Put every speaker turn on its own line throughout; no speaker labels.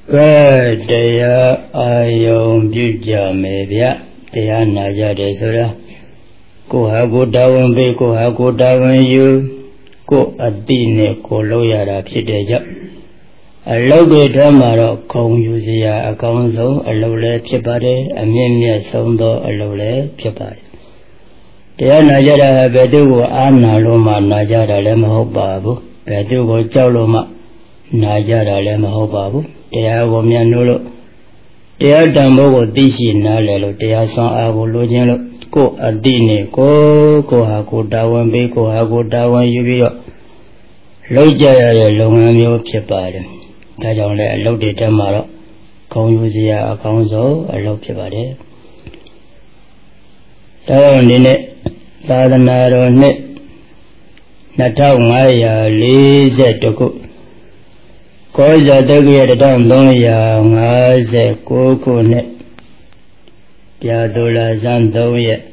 Kaya ayam juga media dia naja desura ko hago dawan be ko hago dawan yu ko adine ko loyara phideja alobe dhamaro kong yu siya akong song alole phit pare amyen myat song tho alole phit pare dia naja da bedu ko ana lo ma naja da le ma hok pa bu bedu ko chaw lo ma naja da le ma hok pa buတရားကိုမြန်လို့တရားတန်ဖိုးကိုသိရှိနားလည်လို့တရားဆောင်အားကိုလိုချင်လို့ကိုယ်အတိနဲ့ကိုဟာကိုတာဝန်ပေးကိုဟာကိုတာဝန်ယူပြီးတော့လုပ်ကြရတဲ့လုပ်ငန်းမျိုးဖြစ်ပါတယ်။ဒါကြောင့်လည်းအလုပ်တွေတက်မှာတော့ဂုဏ်ယူစရာအကောင်းဆုံးအလုပ်ဖြစ်ပါတယ်။ဒါကြောင့်ဒီနေ့သာသနာတော်နှစ်2540ခုကောဇာတက္ကရာ1359ခုနှစ်ပြာဒုလဇန်3ရက်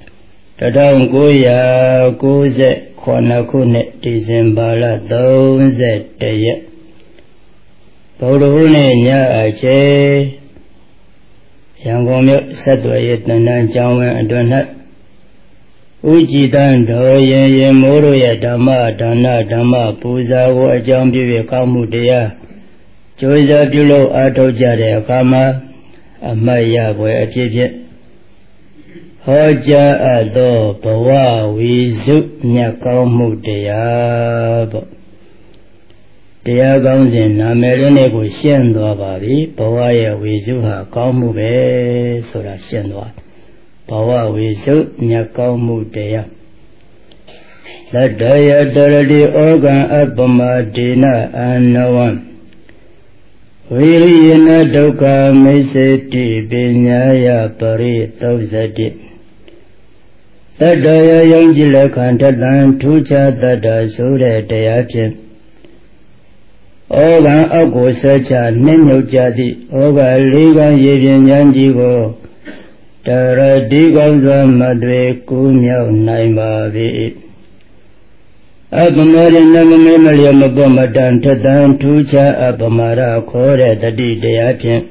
1998ခုနှစ်ဒီဇင်ဘာလ31ရက်ဗုဒ္ဓဟူးနေ့ညအချိန်ရန်ကုန်မြို့ဆက်သွယ်ရေးတန်တန်းကျောင်းဝင်းအတွင်း၌ဥကြည်တန်တော်ရင်မိုးတို့ရဲ့ဓမ္မဒါနဓမ္မပူဇာကိုအကြောင်းပြု၍ကောင်းမှုတရားကြိုးစားပြုလို့အားထုတ်ကြတဲ့အခါမှာအမှတ်ရပွဲအဖြစ်ဖြင့်ဟောကြားအပ်သောဘဝဝီစုမြတ်ကောင်းမှုတရားပေါ့တရားကောင်းစဉ်နာမည်လေးနဲ့ကိုရှင်းသွားပါပြီဘဝရဲ့ဝီစုဟာကောင်းမှုပဲဆိုတာရှင်းသွားဘဝဝိစုမြတ်ကောင်းမှုတရားလတ္တယတရတိဩဃံအပမဒေနအနဝံဝိရိယနဒုက္ခမိစ္ဆေတိပညာယပရိသုဇတိတတ္တယယုံကြည်လက်ခံတတံထူးခြားတတ္တဆိုတဲ့တရားဖြင့်ဩဃံအကိုဆက်ချနှင်းမြုပ်ကြသည့်ဩဃလေးကံရေပြင်ဉာဏ်ကြီးကိုတရတိကောင်းစွာမတွေကူးမြောက်နိုင်ပါ၏အပမရဏမမေမလျမပေါ်မတန်ထတန်ထူးခြားအပမရခေါ်တဲ့တတိတရားဖြင့်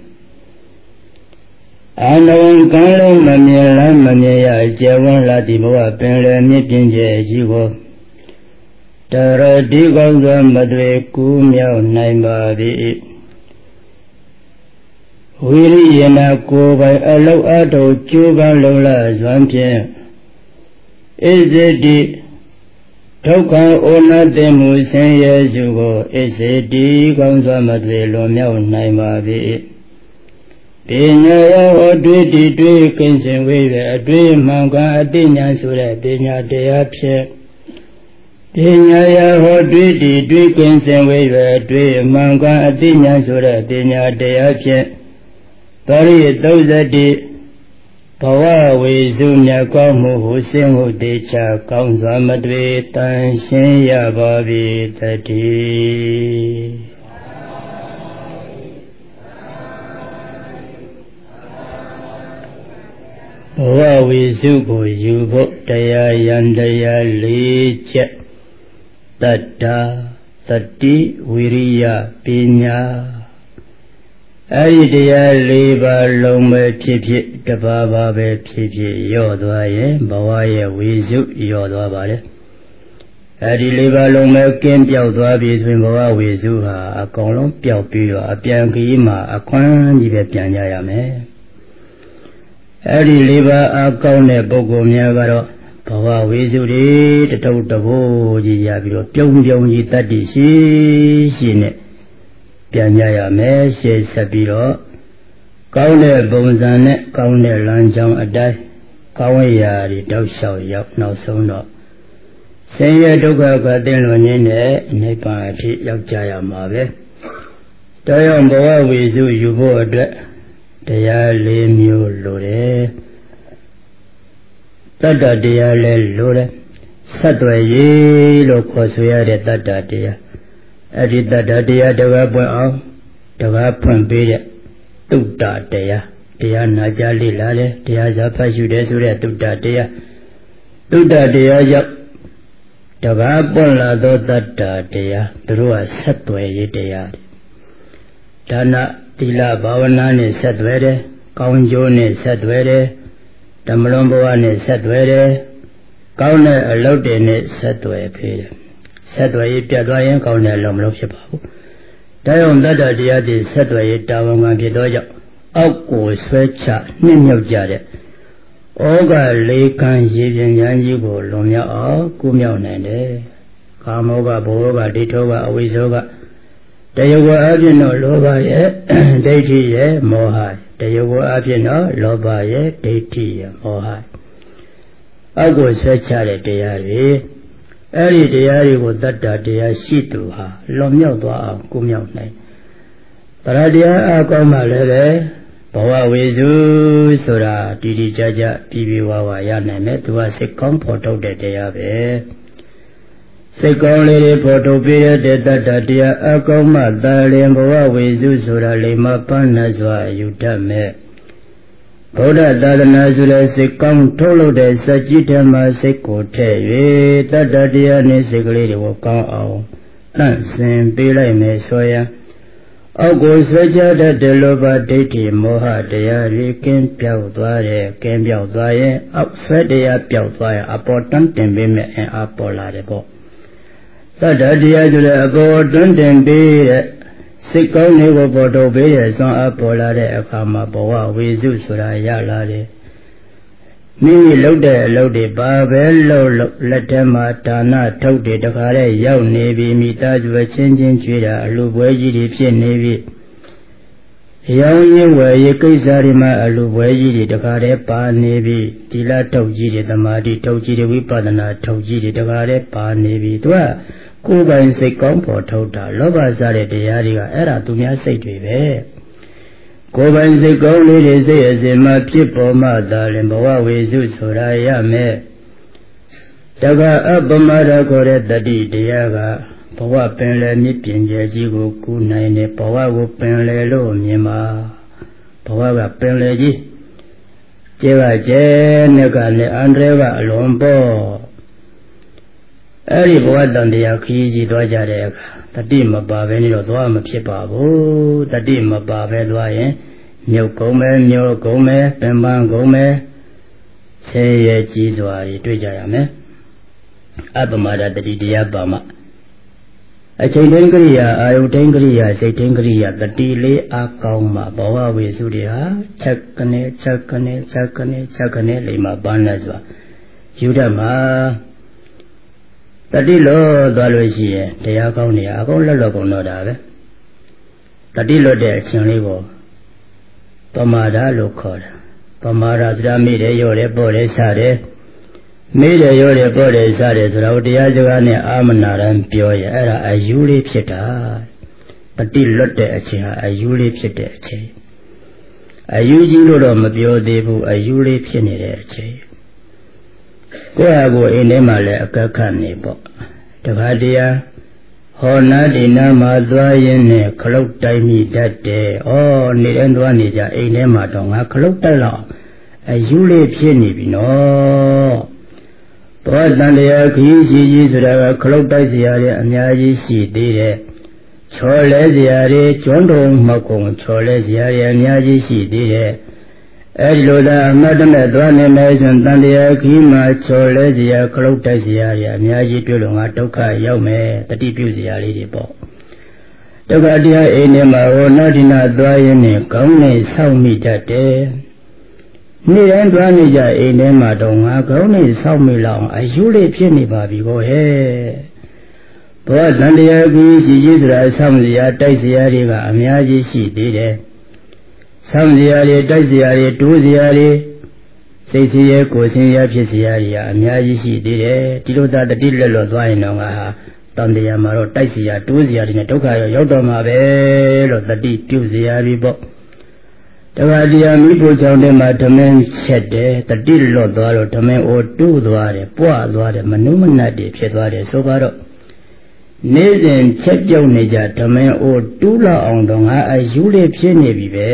အာနဝံကံလုံးမမြင်လားမမြင်ရကျေဝန်းလာသည်ဘဝပင်လည်းမြင့်ပြင်းကျဲကြီးကိုတရတိကောင်းစွာမတွေကူးမြောက်နိုင်ပါ၏ဝိရိယနာကိုယ်ပိုင်အလောက်အထောက်ကျိုးပန်းလုံလစွမ်းဖြင့်ဣဇတိဒုက္ခဩနာတိမှုဆင်းရဲစုကိုဣဇတိကောင်းစွာမတွေလွန်မြောက်နိုင်ပါ၏ပညာရောအတွေ့တည်တွေ့ကိဉ္စင်ဝေးပဲအတွေ့မှန်ကန်အတိညာဆိုတဲ့ပညာတရားဖြင့်ပညာရောဟောတွေ့တည်တွေ့ကိဉ္စင်ဝေးပဲအတွေ့မှန်ကန်အတိညာဆိုတဲ့ပညာတရားဖြင့်ပရိသုဇတိဘဝဝေစုမြတ်ကောင်းမှုဟုစင်ဟုတေချာကောင်းစွာမတွေတန်ရှင်းရပါပြီတည်းဘဝဝေစုကိုယူဖို့တရားယန္တရား၄ချက်တတ္တာတတိဝိရိယပညာအဲ့ဒီတရား၄ပါးလုံးပဲဖြစ်ဖြစ်တပါးပါပဲဖြစ်ဖြစ်ရော့သွားရင်ဘဝရဲ့ဝိစုရော့သွားပါလေအဲ့ဒီ၄ပါးလုံးပဲကင်းပြောက်သွားပြီဆိုရင်ဘဝဝိစုဟာအကောင်လုံးပျောက်ပြီးတော့အပြန်ခရီးမှာအခွမ်းကြီးပဲပြန်ကြရမယ်အဲ့ဒီ၄ပါးအကောင်းတဲ့ပုဂ္ဂိုလ်များကတော့ဘဝဝိစုတွေတထုပ်တဘိုးကြီးရပြီးတော့ပြုံးကြီးတတ္တိရှိနဲ့ပြန်ကြရမယ်ရှေ့ဆက်ပြီးတော့ကောင်းတဲ့ပုံစံနဲ့ကောင်းတဲ့လမ်းကြောင်းအတိုင်းကောင်းရာတွေတောက်လျှောက်ရောက်နောက်ဆုံးတော့ဆင်းရဲဒုက္ခကတင်းလွန်ရင်းနဲ့နိဗ္ဗာန်အထိရောက်ကြရမှာပဲတောရောက်ဘဝဝိစုယူဖို့အတွက်တရား၄မျိုးလိုတယ်တတ္တတရားလည်းလိုတယ်ဆက်သွယ်ရေးလို့ခေါ်ဆိုရတဲ့တတ္တတရားအဲ့ဒီတတ္တတရားတကားပွင့်အောင်တကားဖွင့်ပေးတဲ့တုတ္တတရားနာကြားလေ့လာတယ်တရားစာဖတ်ရှုတယ်ဆိုတဲ့တုတ္တတရားရောက်တကားပွင့်လာသောတတ္တတရားသူတို့ကဆက်သွယ်ရေးတရားဒါနသီလဘာဝနာနဲ့ဆက်သွယ်တယ်ကောင်းကျိုးနဲ့ဆက်သွယ်တယ်ဓမ္မလွန်ဘဝနဲ့ဆက်သွယ်တယ်ကောင်းတဲ့အလုပ်တွေနဲ့ဆက်သွယ်ဖေးတယ်ဆက်သွယ်ရေးပြတ်သွားရင်ကောင်းတဲ့အလုပ်မလုပ်ဖြစ်ပါဘူးဒါကြောင့်တတ္တတရားတွေဆက်သွယ်ရေးတာဝန်ခံဖြစ်သောကြောင့်အောက်ကိုဆွဲချနှိမ့်မြုပ်ကြတဲ့ဩဃလေးကံရေပြင်ဉာဏ်ကြီးကိုလွန်မြောက်အောင်ကုမြောက်နိုင်တယ်ကာမောကဘောဂဒိဋ္ဌောကအဝိဇ္ဇောကတယဝအဖြစ်တော့လောဘရဲ့ဒိဋ္ဌိရဲ့မောဟတယဝအဖြစ်တော့လောဘရဲ့ဒိဋ္ဌိရဲ့မောဟအောက်ကိုဆွဲချတဲ့တရားတွေအဲ့ဒီတရားတွေကိုတတ္တတရားရှိသူဟာလွန်မြောက်သွားအောင်ကုမြောက်နိုင်ပရတရားအကောင်းမှလည်းပဲဘဝဝေစုဆိုတာတီတီကြကြပြီးပြီးဝါဝါရနိုင်မယ်သူကစိတ်ကောင်းဖို့ထုတ်တဲ့တရားပဲစိတ်ကောင်းလေးတွေဖို့ထုတ်ပြတဲ့တတ္တတရားအကောင်းမှသာလင်ဘဝဝေစုဆိုတာလိမ္မာပန်းနဲ့စွာယူတတ်မယ်ဗုဒ္ဓသာသနာဆိုတဲ့စိတ်ကောင်းထုတ်လို့တဲ့စัจจิဓမ္မစိတ်ကိုထည့်၍တတ္တတရားနဲ့စိတ်ကလေးတွေကိုကောင်းအောင်တန့်စင်ပေးလိုက်မယ်ဆိုရင်အောက်ကိုဆွဲချတတ်တဲ့လောဘဒိဋ္ဌိမောဟတရားတွေကင်းပြောက်သွားတယ်ကင်းပြောက်သွားရင်အောက်ဆွဲတရားပြောက်သွားရင်အပေါ်တန်းတင်ပေးမယ်အင်အားပေါ်လာတယ်ပေါ့တတ္တတရားဆိုတဲ့အပေါ်တန်းတင်ပေးတဲ့စိတ်ကောင်းလေးကိုပေါ်ထုတ်ပေးတဲ့ဆွမ်းအားပေါ်လာတဲ့အခါမှာဘဝဝေစုဆိုတာရလာတယ်မိမိလုပ်တဲ့အလုပ်တွေဘာပဲလုပ်လက်ထဲမှာဒါနထုတ်တယ်တခါတည်းရောက်နေပြီမိသားစုချင်းချင်းကြွေးတာအလူပွဲကြီးတွေဖြစ်နေပြီရောင်းရင်းဝယ်ရကိစ္စတွေမှာအလူပွဲကြီးတွေတခါတည်းပါနေပြီသီလထုတ်ကြီးတွေသမာဓိထုတ်ကြီးတွေဝိပဿနာထုတ်ကြီးတွေတခါတည်းပါနေပြီသူကကိုယ်ပိုင်စိတ်ကောင်းပေါ်ထုတ်တာလောဘစားတဲ့တရားတွေကအဲ့ဒါသူများစိတ်တွေပဲကိုယ်ပိုင်စိတ်ကောင်းလေးတွေစိတ်အစဉ်မှဖြစ်ပေါ်မှသာလင်ဘဝဝေစုဆိုတာရမယ်တက္ကအပမဒခေါ်တဲ့တတိတရားကဘဝပင်လယ်မြစ်ပြင်ကျဲကြီးကိုကူးနိုင်တယ်ဘဝကိုပင်လယ်လို့မြင်ပါဘဝကပင်လယ်ကြီးကျဲကကျဲနဲ့ကလည်းအန္တရာယ်ကအလွန်ပေါ့အဲ့ဒီဘဝတန်တရားခရီးကြီးသွားကြတဲ့အခါတတိမပါဘဲနေတော့သွားမဖြစ်ပါဘူးတတိမပါဘဲသွားရင်မြုပ်ကုန်မယ်မျောကုန်မယ်ပင်ပန်းကုန်မယ်ဆင်းရဲကြီးစွာတွေ့ကြရမယ်အပမဒတတိတရားပါမှအချိန်တိုင်းကရိယာအာယုတိုင်းကရိယာစိတ်တိုင်းကရိယာတတိလေးအကောင်းမှဘဝဝေစုတွေဟာချက်ကနေလိမ္မာပန်းနဲ့စွာယူတတ်မှာတတိလို့သွားလို့ရှိရင်တရားကောင်းနေအကုန်လက်ကုန်တော့တာပဲတတိလွတ်တဲ့အချင်းလေးကိုပမာဒလို့ခေါ်တယ်ပမာဒသရမိတယ်ရောတယ်ပေါ်တယ်စတယ်မိတယ်ရောတယ်ပေါ်တယ်စတယ်ဆိုတော့တရားစကားနဲ့အာမနာရန်ပြောရင်အဲ့ဒါအယူလေးဖြစ်တာတတိလွတ်တဲ့အချင်းဟာအယူလေးဖြစ်တဲ့အချင်းအယူကြီးလို့တော့မပြောသေးဘူးအယူလေးဖြစ်နေတဲ့အချင်းကိုယ့်ဟာကိုယ်အိမ်ထဲမှာလည်းအကက်ခတ်နေပေါ့တခါတည်းဟောနာဒီနာမှာသွားရင်းနဲ့ခလုတ်တိုက်မိတတ်တယ်။ဩနေတိုင်းသွားနေကြအိမ်ထဲမှာတော့ငါခလုတ်တိုက်လောက်အယူလေးဖြစ်နေပြီနော်။ဘောတန်တရားခီးရှိကြီးဆိုတာကခလုတ်တိုက်စရာတွေအများကြီးရှိသေးတယ်။ချော်လဲစရာတွေကျွန်းတုံမကုံချော်လဲစရာတွေအများကြီးရှိသေးတယ်။အဲ့ဒီလိုသာအမတ်တမဲ့သွားနေမယ်ဆိုရင်တန်တရားခီးမှာချော်လဲစရာခလုတ်တိုက်စရာတွေအများကြီးတွေ့လို့ငါဒုက္ခရောက်မယ်တတိပြုစရာလေးတွေပေါ့ဒုက္ခတရားအိမ်ထဲမှာဟောနာဒီနာသွားရင်းနဲ့ကောင်းနေဆောက်မိတတ်တယ်နေ့တိုင်းသွားနေကြအိမ်ထဲမှာတော့ငါကောင်းနေဆောက်မိလောက်အယူလေးဖြစ်နေပါပြီကိုဟဲ့ဘောတန်တရားခီးရှိကြီးဆိုတာဆောက်စရာတိုက်စရာတွေကအများကြီးရှိသေးတယ်ဆောင်းစရာတွေတိုက်စရာတွေတိုးစရာတွေစိတ်ဆင်းရဲကိုယ်ဆင်းရဲဖြစ်စရာတွေအများကြီးရှိသေးတယ်ဒီလိုသာတတိလက်လွတ်သွားရင်တော့ငါဟာတန်တရားမှာတော့တိုက်စရာတိုးစရာတွေနဲ့ဒုက္ခရောက်တော့မှာပဲလို့တတိပြုစရာတွေပေါ့တခါတရားမိဖို့ကြောင့်တည်းမှာဓမင်းချက်တယ်တတိလွတ်သွားတော့ဓမင်းအိုတူးသွားတယ်ပွားသွားတယ်မနုမနတ်တွေဖြစ်သွားတယ်ဆိုပါတော့နေ့စဉ်ချက်ပြုတ်နေကြဓမင်းအိုတူးလောက်အောင်တော့ငါအယူလေးဖြစ်နေပြီပဲ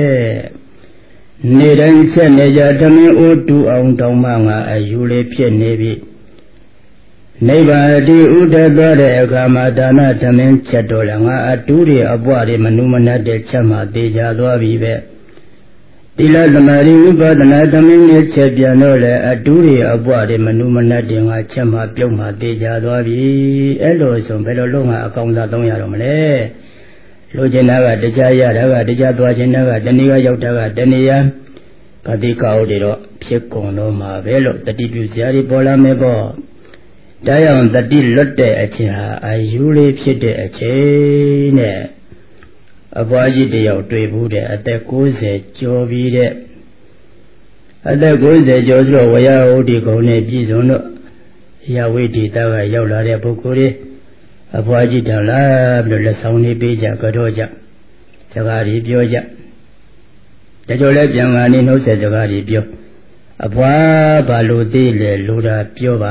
နေ့တိုင်းချက်နေကြဓမင်းအိုတူးအောင်တောင်းမှငါအယူလေးဖြစ်နေပြီနိဗ္ဗာန်တိဥဒ္ဒသောတဲ့အခါမှာဒါနသမင်းချက်တော်လည်းငါအတူတွေအပွားတွေမနုမနတ်တဲ့ချက်မှသေချာသွားပြီပဲတိလသမารိဥပဒနာသမင်းနဲ့ချက်ပြန်တော့လေအတူတွေအပွားတွေမနုမနတ်တဲ့ငါချက်မှပြုတ်မှသေချာသွားပြီအဲ့လိုဆိုဘယ်လိုလုပ်ငါအကောင်စား300တော့မလဲလိုချင်တာကတရားရတာကတရားသွားခြင်းကတဏှာရောက်တာကတဏှာကတိကောက်တွေတော့ဖြစ်ကုန်တော့မှာပဲလို့တတိပြုစရာတွေပေါ်လာမယ်ပေါ့ဒါကြောင့်တတိလွတ်တဲ့အချိန်ဟာအာယူလေးဖြစ်တဲ့အချိန်နဲ့အဘွားကြီးတယောက်တွေ့ဘူးတဲ့အသက်90ကျော်ပြီးတဲ့အသက်90ကျော်ဆိုတော့ဝရဟုတ်ဒီကုံနဲ့ပြည်စုံတော့ရဝိတိတကရောက်လာတဲ့ပုဂ္ဂိုလ်တွေအဘွားကြီးတောင်လာပြီးလက်ဆောင်လေးပေးကြကြောကြစကားတွေပြောကြတချို့လည်းပြန်လာနေနှုတ်ဆက်စကားတွေပြောအဘွားဘာလို့သေးလဲလို့တာပြောပါ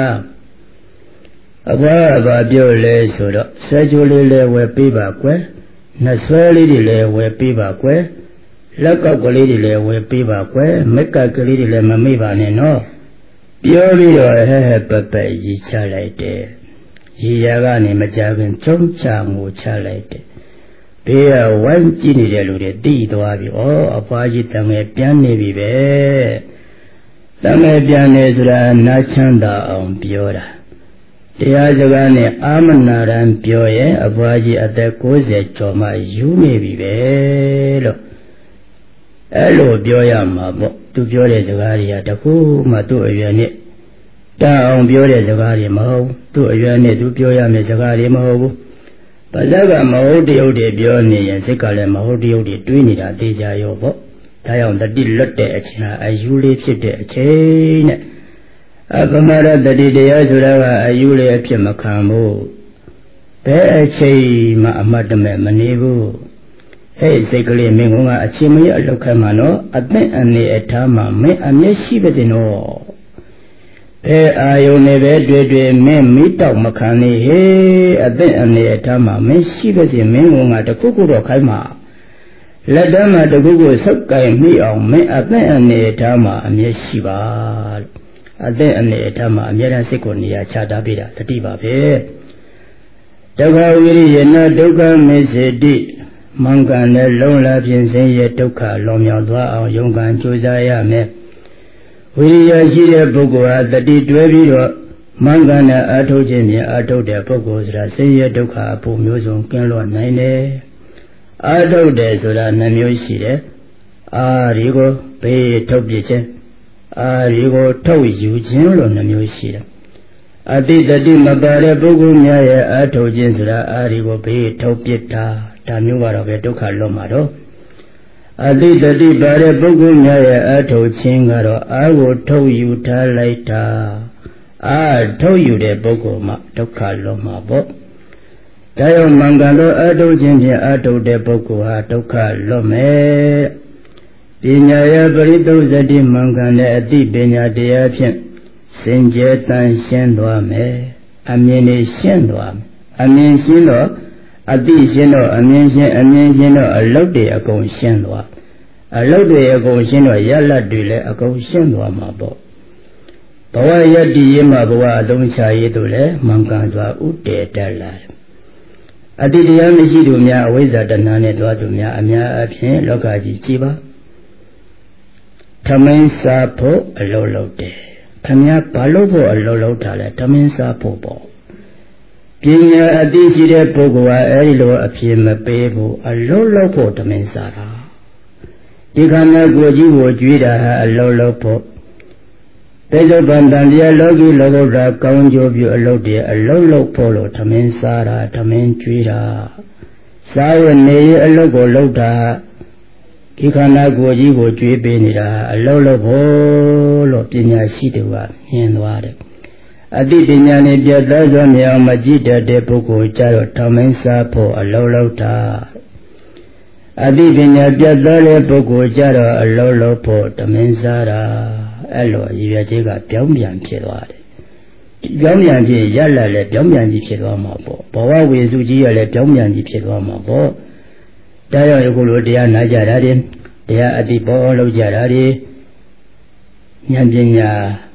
အဘွားဘာပြောလဲဆိုတော့ဆွဲကြိုးလေးလည်းဝယ်ပေးပါကွယ်နှဆွဲလေးတွေလည်းဝယ်ပေးပါကွယ်လက်ကောက်ကလေးတွေလည်းဝယ်ပေးပါကွယ်မက်ကကလေးတွေလည်းမမေ့ပါနဲ့နော်ပြောပြီးတော့ဟဲ့ပပရီချလိုက်တယ်ရီရကနေမကြခင်ကျုံချငိုချလိုက်တယ်ဘေးကဝိုင်းကြည့်နေတဲ့လူတွေတိသွားပြီဩအဘွားကြီးတငယ်ပြန်နေပြီပဲတငယ်ပြန်နေဆိုတာနားချမ်းသာအောင်ပြောတာတရားစကားနဲ့အာမနာရန်ပြောရင်အဘွားကြီးအသက်90ကျော်မှယူနေပြီပဲလို့အဲ့လိုပြောရမှာပေါ့သူပြောတဲ့စကားတွေကတခုမှသူ့အရွယ်နဲ့တအောင်ပြောတဲ့စကားတွေမဟုတ်သူ့အရွယ်နဲ့သူပြောရမယ့်စကားတွေမဟုတ်ဘူးပါဇက်ကမဟုတ်တရုတ်တွေပြောနေရင်စိတ်ကလည်းမဟုတ်တရုတ်တွေတွေးနေတာသိကြရောပေါ့ဒါကြောင့်တတိလွတ်တဲ့အချိန်ဟာအယူလေးဖြစ်တဲ့အချိန်နဲ့အပမရတတိတရားဆိုတာကအယူလေးအဖြစ်မခံဘူးဘယ်အချိန်မှအမတ်တမဲ့မနေဘူးဟဲ့စိတ်ကလေးမင်းကအချိန်မရအလောက်ခံမှာနော်အသင့်အနေအထားမှာမင်းအမျက်ရှိပါစေနော်ဘယ်အာယုန်နဲ့ပဲတွေ့မင်းမိတောက်မခံနေဟေးအသင့်အနေအထားမှာမင်းရှိပါစေမင်းကတခုခုတော့ခိုင်းမှာလက်တမ်းမှာတခုခုဆုပ်ကင်မိအောင်မင်းအသင့်အနေအထားမှာအမျက်ရှိပါအသင့်အနေအထားမှာအမြဲတမ်းစိတ်ကိုနေရာချထားပေးတာတတိပါပဲဒုက္ခဝိရိယနာဒုက္ခမေစေတိမင်္ဂန်နဲ့လုံးလာဖြင့်ဆင်းရဲဒုက္ခလွန်မြောက်သွားအောင်ယုံကန်ကြိုးစားရမယ်ဝိရိယရှိတဲ့ပုဂ္ဂိုလ်ဟာတတိတွဲပြီးတော့မင်္ဂန်နဲ့အထုတ်ခြင်းဖြင့်အထုတ်တဲ့ပုဂ္ဂိုလ်ဆိုတာဆင်းရဲဒုက္ခအဖို့မျိုးစုံကင်းလွတ်နိုင်တယ်အထုတ်တယ်ဆိုတာနှမျိုးရှိတယ်အာဒီကိုဘေးထုတ်ပြခြင်းအာဒီကိုထုတ်ယူခြင်းလို့နှမျိုးရှိတယ်အတိတတိမပါတဲ့ပုဂ္ဂိုလ်များရဲ့အထုတ်ခြင်းဆိုတာအာဒီကိုဘေးထုတ်ပြတာဒါမျိုးကတော့ပဲဒုက္ခလွတ်မှာတော့အတိတတိပါတဲ့ပုဂ္ဂိုလ်များရဲ့အထုတ်ခြင်းကတော့အာကိုထုတ်ယူထားလိုက်တာအာထုတ်ယူတဲ့ပုဂ္ဂိုလ်မှဒုက္ခလွတ်မှာပေါ့ဒါကြောင့်မင်္ဂန်သောအထုတ်ခြင်းဖြင့်အထုတ်တဲ့ပုဂ္ဂိုလ်ဟာဒုက္ခလွတ်မယ်ပညာယပရိသုဇတိမင်္ဂန်တဲ့အတိပညာတရားဖြင့်စင်ကြယ်တန်ရှင်းသွားမယ်အမြင်နဲ့ရှင်းသွားမယ်အမြင်ရှင်းတော့အတိရှင်းတော့အမြင်ရှင်းတော့အလုတ်တွေအကုန်ရှင်းသွားအလုတ်တွေအကုန်ရှင်းတော့ရလတ်တွေလည်းအကုန်ရှင်းသွားမှာပေါ့ဘဝယတ္တိရေးမှာဘဝအလုံးချရေးတို့လည်းမင်္ဂန်စွာဥတည်တတ်လာတယ်အတိတရားမရှိသူများအဝိဇ္ဇာတဏှာနဲ့တွားသူများအများအပြားလောကကြီးကြည်ပါထမင်းစားဖို့အလုပ်လုပ်တယ်ခမည်းဘာလို့ဖို့အလုပ်လုပ်တာလဲထမင်းစားဖို့ပေါ့ပညာအသိရှိတဲ့ပုဂ္ဂိုလ်ဟာအဲဒီလိုအဖြစ်မပေးဘူးအလုပ်လုပ်ဖို့ထမင်းစားတာဒီခန္ဓာကိုယ်ကြီးကိုကြွေးတာဟာအလုပ်လုပ်ဖို့ပေဇုပန်တန်တရားလောကီလောကုတ္တရာကောင်းကျိုးပြုအလုပ်တွေအလုပ်လုပ်ဖို့လို့ထမင်းစားတာထမင်းကြွေးတာစားရနေရအလုပ်ကိုလုပ်တာဒီခန္ဓာကိုယ်ကြီးကိုကြွေးပေးနေတာအလုံးလုံးဖို့လို့ပညာရှိသူကမြင်သွားတယ်အတိပညာနဲ့ပြတ်သားစွာမြင်အောင်မကြည့်တတ်တဲ့ပုဂ္ဂိုလ်ကြတော့ထမင်းစားဖို့အလုံးလုံးတာအတိပညာပြတ်သားတဲ့ပုဂ္ဂိုလ်ကြတော့အလုံးလုံးဖို့ထမင်းစားတာအဲ့လိုရည်ရွယ်ချက်ကပြောင်းပြန်ဖြစ်သွားတယ်ပြောင်းပြန်ဖြစ်ရလာလဲပြောင်းပြန်ကြီးဖြစ်သွားမှာပေါ့ဘဝဝေစုကြီးရလဲပြောင်းပြန်ကြီးဖြစ်သွားမှာပေါ့ဒါကြောင့်ယခုလိုတရားနာကြတာတွေတရားအတိပေါ်လောက်ကြတာတွေဉာဏ်ပညာ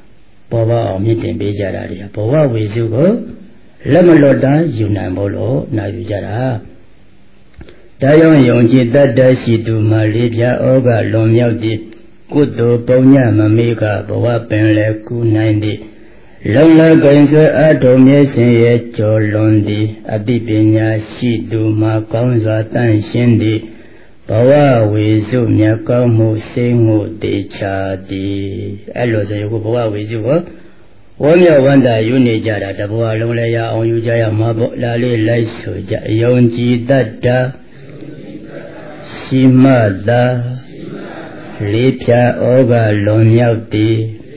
ပေါ်ပေါက်အောင်မြင့်တင်ပေးကြတာတွေဘဝဝေစုကိုလက်မလွတ်တမ်းယူနိုင်ဖို့လို့နာယူကြတာဒါကြောင့်ယုံကြည်တတ်တရှိသူမှာလေးပြဩဃလွန်မြောက်သည့်ကုသိုလ်ပုံညမမေကဘဝပင်လေကူနိုင်သည့်လုံလကိဉ္ဆွဲအထုံမျက်စင်ရဲ့ကျော်လွန်သည်အတိပညာရှိသူမှာကောင်းစွာတန့်ရှင်းသည်ဘဝဝေစုမြတ်ကောင်းမှုစိတ်ငုတေချာသည်အဲ့လိုဆိုရင်ဘဝဝေစုကိုဝမ်းမြောက်ဝမ်းသာယူနေကြတာတဘဝလုံးလည်းရအောင်ယူကြရမှာပေါ့လာလေးလိုက်ဆိုကြယုံကြည်တတ်တာရှိမှသာလေးဖြာဩဃလွန်မြောက်သည်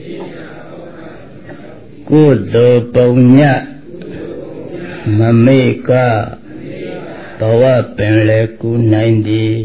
ကုသိုလ်ပုံညမမေကဘဝပင်လေကူနိုင်သည်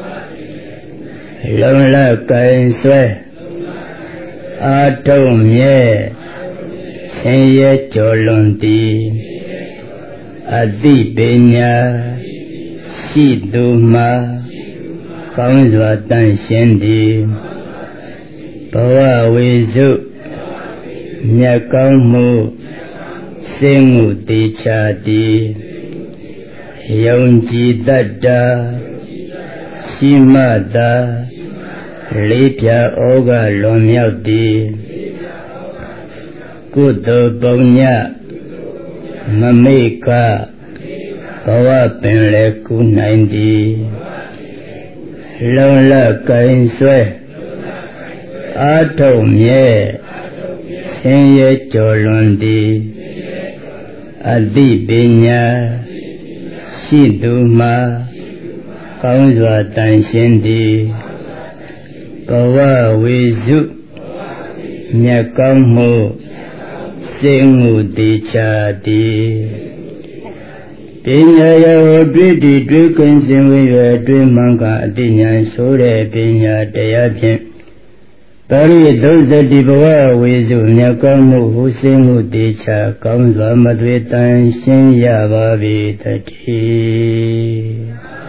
လုံလကိုင်ဆွဲအာထုံမြဲဆင်းရဲကျော်လွန်သည်အသိပညာရှိသူမှာကောင်းစွာတန့်ရှင်းသည်ဘဝဝေစုမြတ်ကောင်းမှုစိတ်မှုတေချာသည်ယုံကြည်တတ်တာရှိမှသာလေးပြဩဃလွန်မြောက်သည်ကုသိုလ်ပုံညမမေကဘဝပင်လေကူနိုင်သည်လုံလကိုင်ဆွဲအာထုံမြဲဆင်းရဲကျော်လွန်သည်အသိပညာရှိသူမှာကောင်းစွာတန်ရှင်းသည်ဘဝဝေစုမြတ်ကောင်းမှုစိတ်မှုတေချာသည်ပညာရဟောတွေ့တည်တွေ့ကင်းစင်ဝေရတွေ့မှန်ကအတိညာဆိုတဲ့ပညာတရားဖြင့်ပါဠိ30ဘဝဝေစုမြတ်ကောင်းမှုဟုစိတ်မှုတေချာကောင်းစွာမသွေတန်ရှင်းရပါပြီတည်း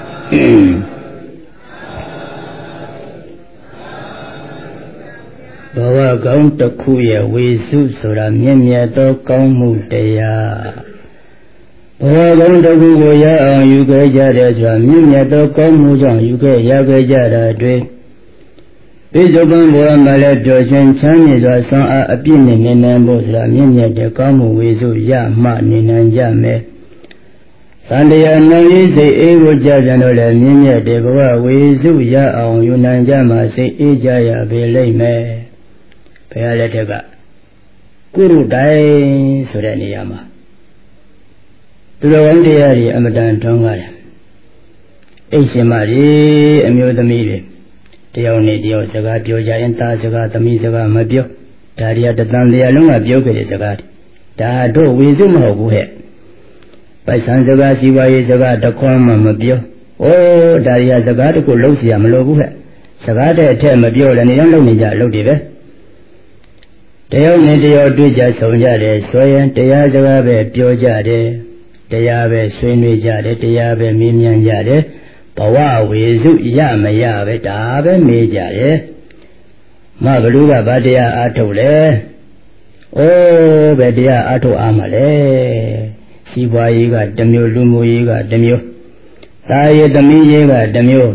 ဘဝကောင်းတစ်ခုရဲ့ဝေစုဆိုတာမြင့်မြတ်သောကောင်းမှုတရားဘဝကောင်းတစ်ခုကိုရအောင်ယူခဲ့ကြတဲ့ဆိုတာမြင့်မြတ်သောကောင်းမှုကြောင့်ယူခဲ့ရခဲ့ကြတာတွေပိဿုပံဘဝမှာလည်းပျော်ရွှင်ချမ်းမြေစွာဆွမ်းအားအပြည့်နဲ့နေနိုင်ဖို့ဆိုတာမြင့်မြတ်တဲ့ကောင်းမှုဝေစုရမှနေနိုင်ကြမယ်သံတရားနှလုံးစိတ်အေးကိုကြပြန်တော့လည်းမြင့်မြတ်တဲ့ဘဝဝေစုရအောင်ယူနိုင်ကြမှာစိတ်အေးကြရပေလိမ့်မယ်ဘုရားလက်ထက်ကကုရုတိုင်ဆိုတဲ့နေရာမှာသူတော်ကောင်းတရားတွေအမတန်ထွန်းကားတယ်အိတ်ရှင်မတွေအမျိုးသမီးတွေတယောက်နဲ့တယောက်စကားပြောကြရင်သားစကားသမီးစကားမပြောဒါတွေကတသံတရားလုံးကပြောခဲ့တဲ့စကားဒါတို့ဝေစုမဟုတ်ဘူးဟဲ့ပိုက်ဆံစကားစီဝါရေးစကားတခွန်းမှမပြောဩဒါတွေကစကားတခုလုံးเสียမလို့ဘူးဟဲ့စကားတဲ့အထက်မပြောလည်းနေတော့လုံနေကြအလုပ်တွေပဲတယောက်နဲ့တယောက်တွေ့ကြဆုံကြတယ်ဆိုရင်တရားစကားပဲပြောကြတယ်တရားပဲဆွေးနွေးကြတယ်တရားပဲမေးမြန်းကြတယ်ဘဝဝေစုရမရပဲဒါပဲမေးကြတယ်မဘလူကဗတရားအားထုတ်လဲဩဘယ်တရားအားထုတ်အားမလဲစီးပွားရေးကတစ်မျိုးလူမှုရေးကတစ်မျိုးသာရသမီးရေးကတစ်မျိုး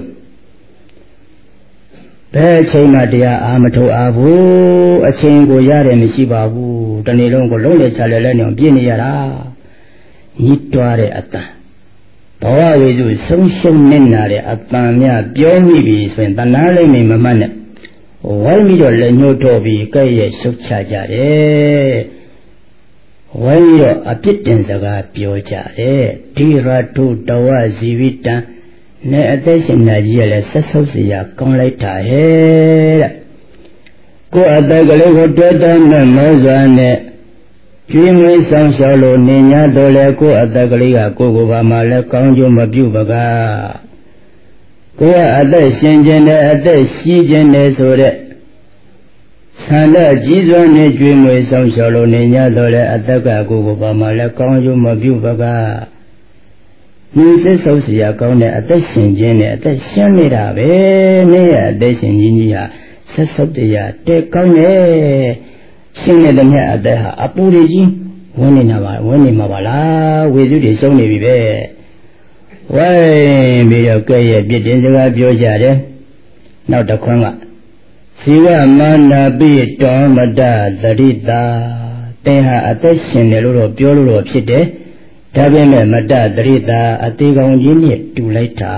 ဘယ်အချိန်မှတရားအားမထုတ်အားဘူးအချိန်ကိုရတယ်မရှိပါဘူးတနေ့လုံးကိုလုံးလေချလဲလဲနေအောင်ပြည့်နေရတာညှိတွားတဲ့အတန်ဘဝဝေစုဆုံးရှုံးနေတာတဲ့အတန်များပြောမိပြီဆိုရင်တဏှာလိမ့်မိမမှတ်နဲ့ဝိုင်းပြီးတော့လက်ညှိုးထုတ်ပြီးကြဲ့ရဲ့ရှုပ်ချကြတယ်ဝိုင်းပြီးတော့အပြစ်တင်စကားပြောကြတယ်ဒီရထုတဝဇီဝိတံနဲ့အသက်ရှင်နေကြီးရလဲဆက်ဆုပ်စရာကောင်းလိုက်တာဟဲ့တဲ့ကိုယ်အသက်ကလေးကိုတွေ့တဲ့မဲ့မောစွာနဲ့ကျွေးမွေးဆောင်ရှောက်လို့နေ냐တော့လဲကိုယ်အသက်ကလေးကကိုယ်ကိုယ်ပါမှလဲကောင်းကျိုးမပြုပကားကိုယ်ကအသက်ရှင်ခြင်းနဲ့အသက်ရှိခြင်းနဲ့ဆိုတဲ့ဆန္ဒကြီးစွာနဲ့ကျွေးမွေးဆောင်ရှောက်လို့နေ냐တော့လဲအသက်ကကိုယ်ကိုယ်ပါမှလဲကောင်းကျိုးမပြုပကားဒီစိတ်ဆုပ်เสียကောင်းတဲ့အသက်ရှင်ခြင်းနဲ့အသက်ရှင်နေတာပဲနဲ့အသက်ရှင်ခြင်းကြီးဟာဆက်ဆုပ်တရားတဲ့ကောင်းတယ်ရှင်နေတဲ့မြတ်အသက်ဟာအပူတွေကြီးဝင်နေမှာပါလားဝေစုတွေဆုံးနေပြီပဲဝိုင်းပြီးတော့ကဲ့ရဲ့ပြစ်တင်စကားပြောကြတယ်နောက်တစ်ခွန်းကဇီဝမာနာပိတောမတသရိတာသင်ဟာအသက်ရှင်တယ်လို့တော့ပြောလို့တော့ဖြစ်တယ်ဒါပေမဲ့မတသရိတာအသေးကောင်ကြီးနဲ့တူလိုက်တာ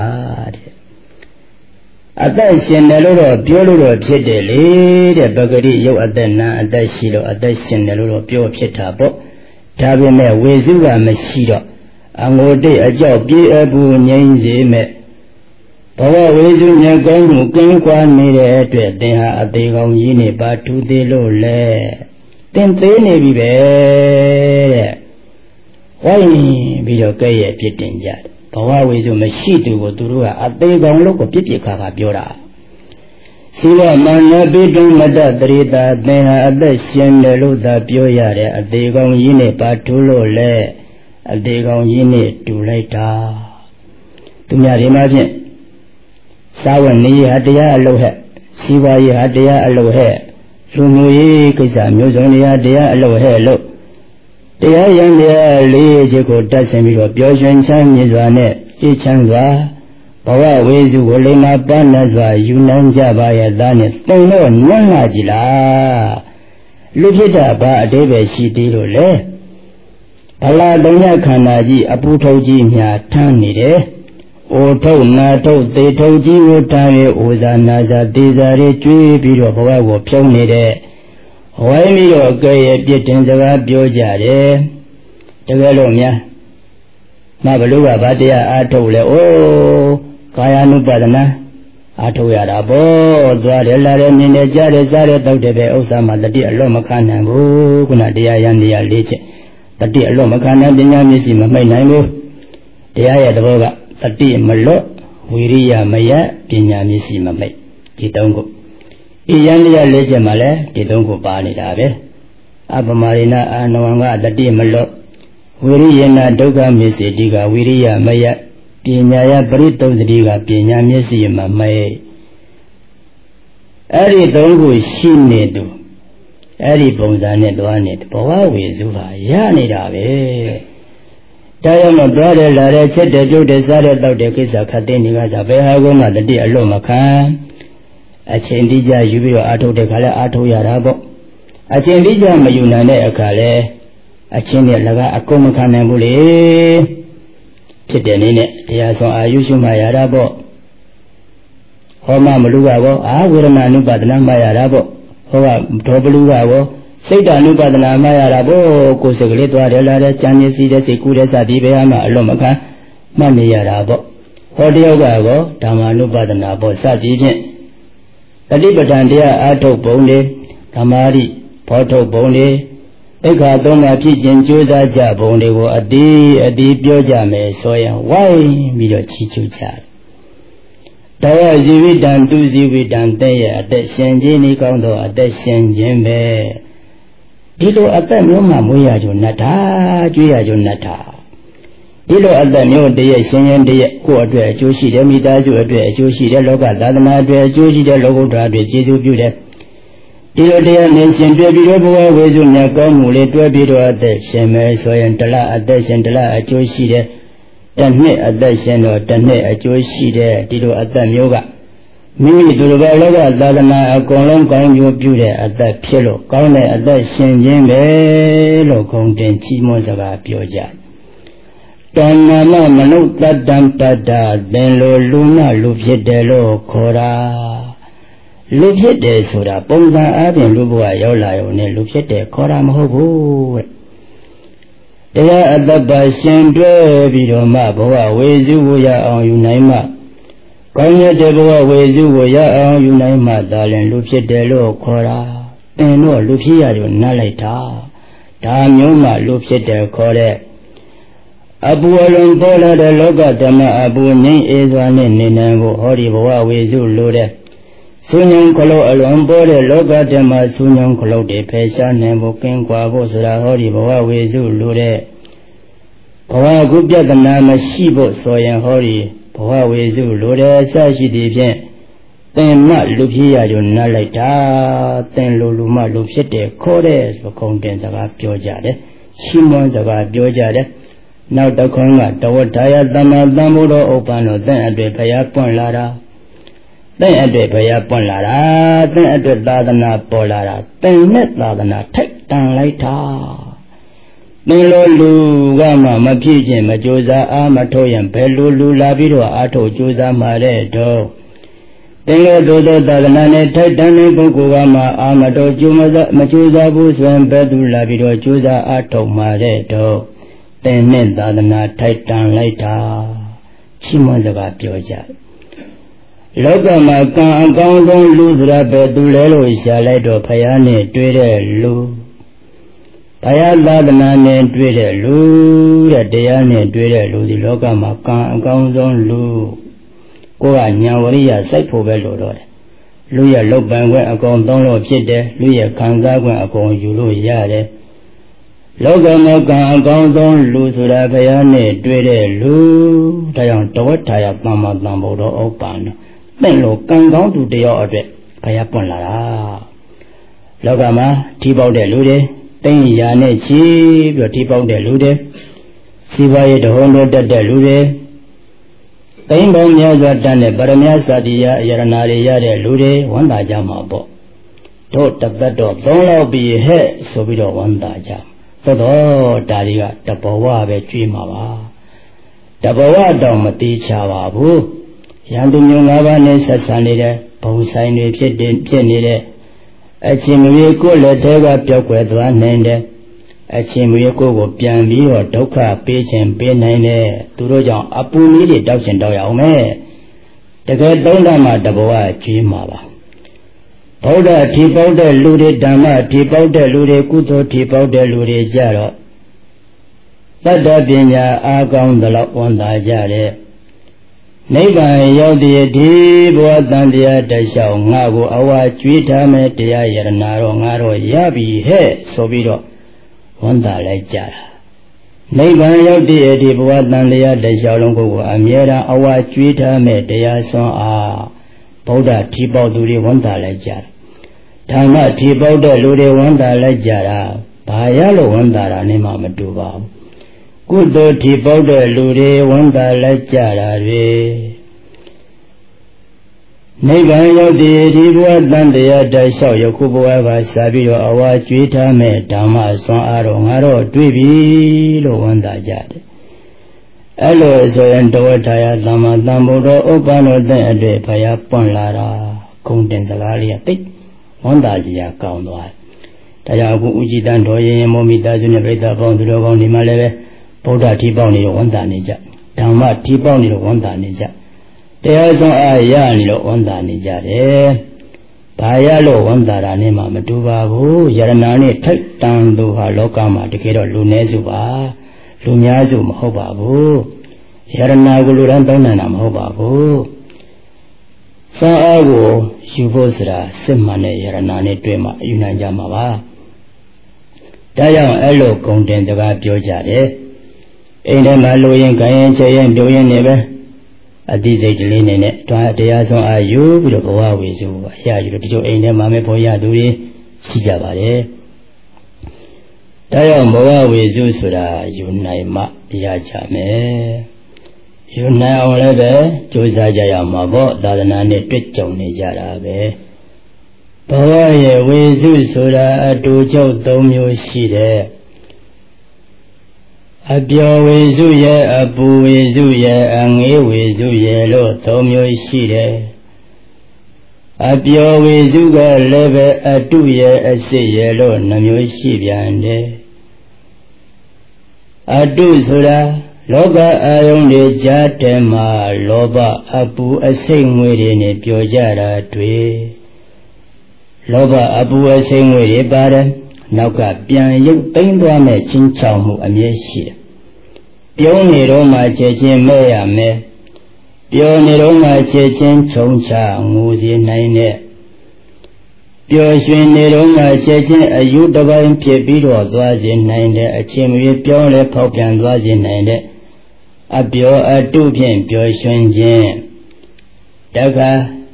တဲ့အသက်ရှင်တယ်လို့တော့ပြောလို့တော့ဖြစ်တယ်လေတဲ့ပဂရိရုပ်အသက်နာအသက်ရှိတော့အသက်ရှင်တယ်လို့တော့ပြောဖြစ်တာပေါ့ဒါပေမဲ့ဝေစုကမရှိတော့အငိုတိတ်အကြောက်ပြေးအပူငြိမ်းစေမဲ့ဘဝဝေစုညကောင်းမှုကင်းကွာနေတဲ့အတွက်သင်ဟာအသေးကောင်ကြီးနဲ့ပါထူးသေးလို့လေသင်သေးနေပြီပဲတဲ့ဝိုင်းပြီးတော့ကဲ့ရဲ့ပြစ်တင်ကြတယ်ဘဝဝေစုမရှိသူကိုသူတို့ကအသေးကောင်လို့ကိုပြစ်ခါပြောတာစီဝမန္နပိတုမတ္တတရိတာသင်ဟာအသက်ရှင်တယ်လို့သာပြောရတဲ့အသေးကောင်ကြီးနဲ့ပါထူးလို့လေအသေးကောင်ကြီးနဲ့တူလိုက်တာသူများဒီမှာဖြင့်စာဝတ်နေရတရားအလုပ်ဟဲ့စီဝါရတရားအလုပ်ဟဲ့လူမျိုးရေးကိစ္စမျိုးစုံတွေတရားအလုပ်ဟဲ့လို့တရားရန်တရားလေးချက်ကိုတတ်ဆင်ပြီးတော့ပျော်ရွှင်ချမ်းမြေစွာနဲ့အေးချမ်းစွာဘဝဝေစုကိုလိမ္မာပန်းနဲ့စွာယူနိုင်ကြပါရဲ့သားနဲ့တုံတော့နွမ်းလာကြည်လားလူဖြစ်တာဘာအတိပ္ပယ်ရှိသေးလို့လဲဗလာတုံညခန္ဓာကြီးအပူထုတ်ကြီးမြာထမ်းနေတယ်အိုထုတ်နာထုတ်သေထုတ်ကြီးကိုတန်းရဲ့အိုဇာနာဇာသေဇာတွေကျွေးပြီးတော့ဘဝကိုဖြုံးနေတဲ့ဝိုင်းပြီးတော့ကဲ့ရဲ့ပြစ်တင်စကားပြောကြတယ်တကယ်လို့များမဘလို့ကဗတရားအားထုတ်လဲအိုးကာယ ानु ပါဒနာအားထုတ်ရတာပေါ့သွားတယ်လာတယ်မြင်တယ်ကြားတယ်စားတယ်တောက်တယ်ပဲဥစ္စာမှတတိအလွတ်မခံနိုင်ဘူးခုနတရားရန်တရား၄ချက်တတိအလွတ်မခံနိုင်ပညာမျက်စိမမှိတ်နိုင်ဘူးတရားရဲ့သဘောကတတိမလွတ်ဝိရိယမယပညာမျက်စိမမိတ်ဒီသုံးခုဤယန္တရား၄ချက်မှာလည်းဒီသုံးခုပါနေတာပဲအပမရိဏအာနဝံကတတိမလွတ်ဝိရိယနာဒုက္ခမျက်စိတိကဝိရိယမယပညာယပရိသုတ်တိကပညာမျက်စိမမိတ်အဲ့ဒီသုံးခုရှိနေသူအဲ့ဒီပုံစံနဲ့သွားနေဘဝဝေစုဟာရနေတာပဲတရားမသွားတယ်လာတယ်ချက်တယ်ပြုတ်တယ်စားတယ်တောက်တယ်ကိစ္စခတ်သိနေကြတာဘယ်ဟာကမှတတိအလို့မခံအချိန်တိကျယူပြီးတော့အာထုတ်တဲ့ခါလဲအာထုတ်ရတာပေါ့အချိန်တိကျမယူနိုင်တဲ့အခါလဲအချင်းနဲ့လည်းအကုန်မခံနိုင်ဘူးလေဖြစ်တဲ့နည်းနဲ့တရားဆောင်အာယုရှုမှရတာပေါ့ဟောမမလူကကောအာဝေဒနာ ानु ပါဒနာမှရတာပေါ့ဟောကဒေါပလူကကောစိတ်ဓာ ानु ပါဒနာမှရတာပေါ့ကိုယ်စိတ်ကလေးသွားတယ်လာတယ်ကြံနေစီတဲ့စိတ်ကူးတဲ့စသည်ပဲမှအလွန်မခံမှတ်နေရတာပေါ့ဟောတယောက်ကကောဓမ္မ ानु ပါဒနာပေါ့စသည်ဖြင့်တတိပဋ္ဌာန်တရားအာထုတ်ပုံလေးဓမ္မာရိဘောထုတ်ပုံလေးအခါသုံးပါးဖြစ်ခြင်းကြိုးစားကြပုံတွေကိုအတိပြောကြမယ်ဆိုရင်ဝိုင်းပြီးတော့ချီးကျူးကြတယ်တရားဇီဝိတံသူဇီဝိတံတဲ့ရဲ့အသက်ရှင်ခြင်းဤကောင်းသောအသက်ရှင်ခြင်းပဲဒီလိုအသက်မျိုးမှမွေးရကြနတ်တာကျွေးရကြနတ်တာဒီလိုအသက်မျိုးတည်းရဲ့ရှင်ရင်တည်းရဲ့ကိုယ့်အတွက်အကျိုးရှိတယ်မိသားစုအတွက်အကျိုးရှိတယ်လောကသာသနာအတွက်အကျိုးရှိတယ်လောကုတ္တရာအတွက်ကျေးဇူးပြုတယ်ဒီလိုတရားနဲ့ရှင်တွေ့ပြီးတော့ဘဝဝေစုမြတ်ကောင်းမှုလေးတွဲပြီးတော့အသက်ရှင်မယ်ဆိုရင်တလအသက်ရှင်တလအကျိုးရှိတယ်တစ်နှစ်အသက်ရှင်တော့တစ်နှစ်အကျိုးရှိတယ်ဒီလိုအသက်မျိုးကမိမိတို့လိုပဲလောကသာသနာအကုန်လုံးကောင်းကျိုးပြုတဲ့အသက်ဖြစ်လို့ကောင်းတဲ့အသက်ရှင်ခြင်းပဲလို့ဂုဏ်တင်ချီးမွမ်းစကားပြောကြတဏ္ဍမမနုဿတ္တံတတ္တသင်လိုလူမလူဖြစ်တယ်လို့ခေါ်တာလူဖြစ်တယ်ဆိုတာပုံစံအားဖြင့်လူဘဝရောက်လာရုံနဲ့လူဖြစ်တယ်ခေါ်တာမဟုတ်ဘူးတရားအတ္တပါရှင်တွဲပြီးတော့မှဘဝဝေစုကိုရအောင်ယူနိုင်မှကောင်းတဲ့ဘဝဝေစုကိုရအောင်ယူနိုင်မှသာလျှင်လူဖြစ်တယ်လို့ခေါ်တာသင်တို့လူဖြစ်ရရုံနားလိုက်တာဒါမျိုးမှလူဖြစ်တယ်ခေါ်တဲ့အပူအလွန်ပေါ်လာတဲ့လောကဓမ္မအပူငြိမ်းအေးစွာနဲ့နေနိုင်ဖို့ဟောဒီဘဝဝေစုလိုတဲ့ဆုညံခလုတ်အလွန်ပေါ်တဲ့လောကဓမ္မဆုညံခလုတ်တွေဖယ်ရှားနိုင်ဖို့ကင်းကွာဖို့ဆိုတာဟောဒီဘဝဝေစုလိုတဲ့ဘဝကုပြဒနာမရှိဖို့ဆိုရင်ဟောဒီဘဝဝေစုလိုတဲ့အစရှိသည်ဖြင့် Then Lupia, you not like that, then Luluma Lupite, Codes, or contents about Piojade, Shimons about Piojade. Now the Conga, the Wataya Dama Damudo Opano, then at the Payapon Lara. Then at the Payapon Lara, then at the Ladana Polara, then met Ladana, take down later. Nilolu Gama, Mapijin, Majosa, Amatoyan, Pelulu, Labido, Ato, Josa, Maredo. Then go to the Nane, Titanic, Gugama, Amato, Jumaza, Majosa, Buswan, Bedu, Labido, Josa, Ato, Maredo. Then met Ladana, Titan later. Chimozaga Pioja. Logama, Gong, lose Rabedu, Lelo, Shaledo, Payane, Twitter, Lu. Payadana and Twitter, Lu, the Diane, Twitter, Lu, the Logama, Gong, Lu. Go on, Yawaria, Saipo Velo. Luya Loban went a gong, don't know Chide, Luya Kanga went a gong, you lose Yade. Logama, Gong, Lu, Sura, Payane, Twitter, Lu, Tayan, Tawataya, Mama, Lambo, Opan. Then look, Gang to the order, Payapon La Logama, Tibo de Lude. Then Yane cheap, your tip out the lude. See why the whole that the lude. Then don't near that done the Baramia Sadia, Yaranaria, the lude, one dajama bo. Don't tap that door, don't be a head, so we don't want daja. So, Daria, the Bawa, the Dreamava. The Bawa Domati Chavabu. Yandum Yungava Nessa both sign with Jenny. A chimurico let her talk with one hand. A chimurico will pianbi or doka, pitch and pin nine, Turoja, Apuni, dogs and doyame. The girl don't dama the boa, Chimava. Powder, tip out the lude dama, tip out the lude kuto, tip out the lude jaro. That being a gone the lot one jare. Neighbor, Yodi, deep was than the other show, Nago, our Twitter, Metia, Yarnaro, Naro, Yabi, he, Sobiro, Wanda like Jara. Neighbor, Yodi, deep was than the other show, Longo, Amiera, our Twitter, Metia, so Powder, Tipo, Duri, Wanda like Jara. Tama, Tipo, the Ludi, Wanda like Jara, Payalo, Wanda, Nima, Maduba. Good though Tipo the Lude, Wanda like Jara. Never did it was done the other show, Yakubo ever Sabio, our Twitter, made Dama, Son Arongaro, Dwibi, Wanda Jad. Hello, so and Tawataya, Dama, Dambo, Opano, then a day, Payapon Lara, Contents Alaria, Pick, Wanda Jia, Kaunwa. Tayaku Ujidan, Toye, Momita, Zunabeta, Pond, Logon, Maleve. Powder T-Bounty Wanda Nija. Dama T-Bounty Wanda Nija. There is no Ayani Wanda Nija. Payalo Wanda Ranima Matuba, Yaranani, take down to her Lokama, the Kid of Lunezuba, Lumiazu Mahobabu, Yaranagulurandanam Hobabu. So I go, Shivosra, Simane, Yaranani, Twema, Unajamava. Dayan Elo content of Pioja. In a Maloyan Kayan Chayan Doyan never. At this age, Linen, Tiason are you with a boa with you. Here you do in a Mamepoya Dui, Sijabare. Tayan boa with you, Sura, Yunaima, Yachame. You now level, Josajaya Mabo, Dadanani, Twitchoni Jarabe. Boa with you, Sura, Dojo Domio Shide. A pure with you, a boo with you, and a with you, yellow, Tomio Shide. A pure with you, a level, a 2 year, a say yellow, Namio Shibiande. A do Sura, Loba, I only Jatema, Loba, Abu, a sing within a pure jara tree. Loba, Abu, a sing with a baron. Nauka Pian Yu Pingwa me Chin Chaumu a Meshi. Pioni Roma Chechin Mea me. Pioni Roma Chechin Chongcha, Muzi Nine. Pioshin Roma Chechin a Udava in Piebiro was in 9, a chimney Piole Popian was in 9. A Pio a Dupian Pioshin Jim. Daga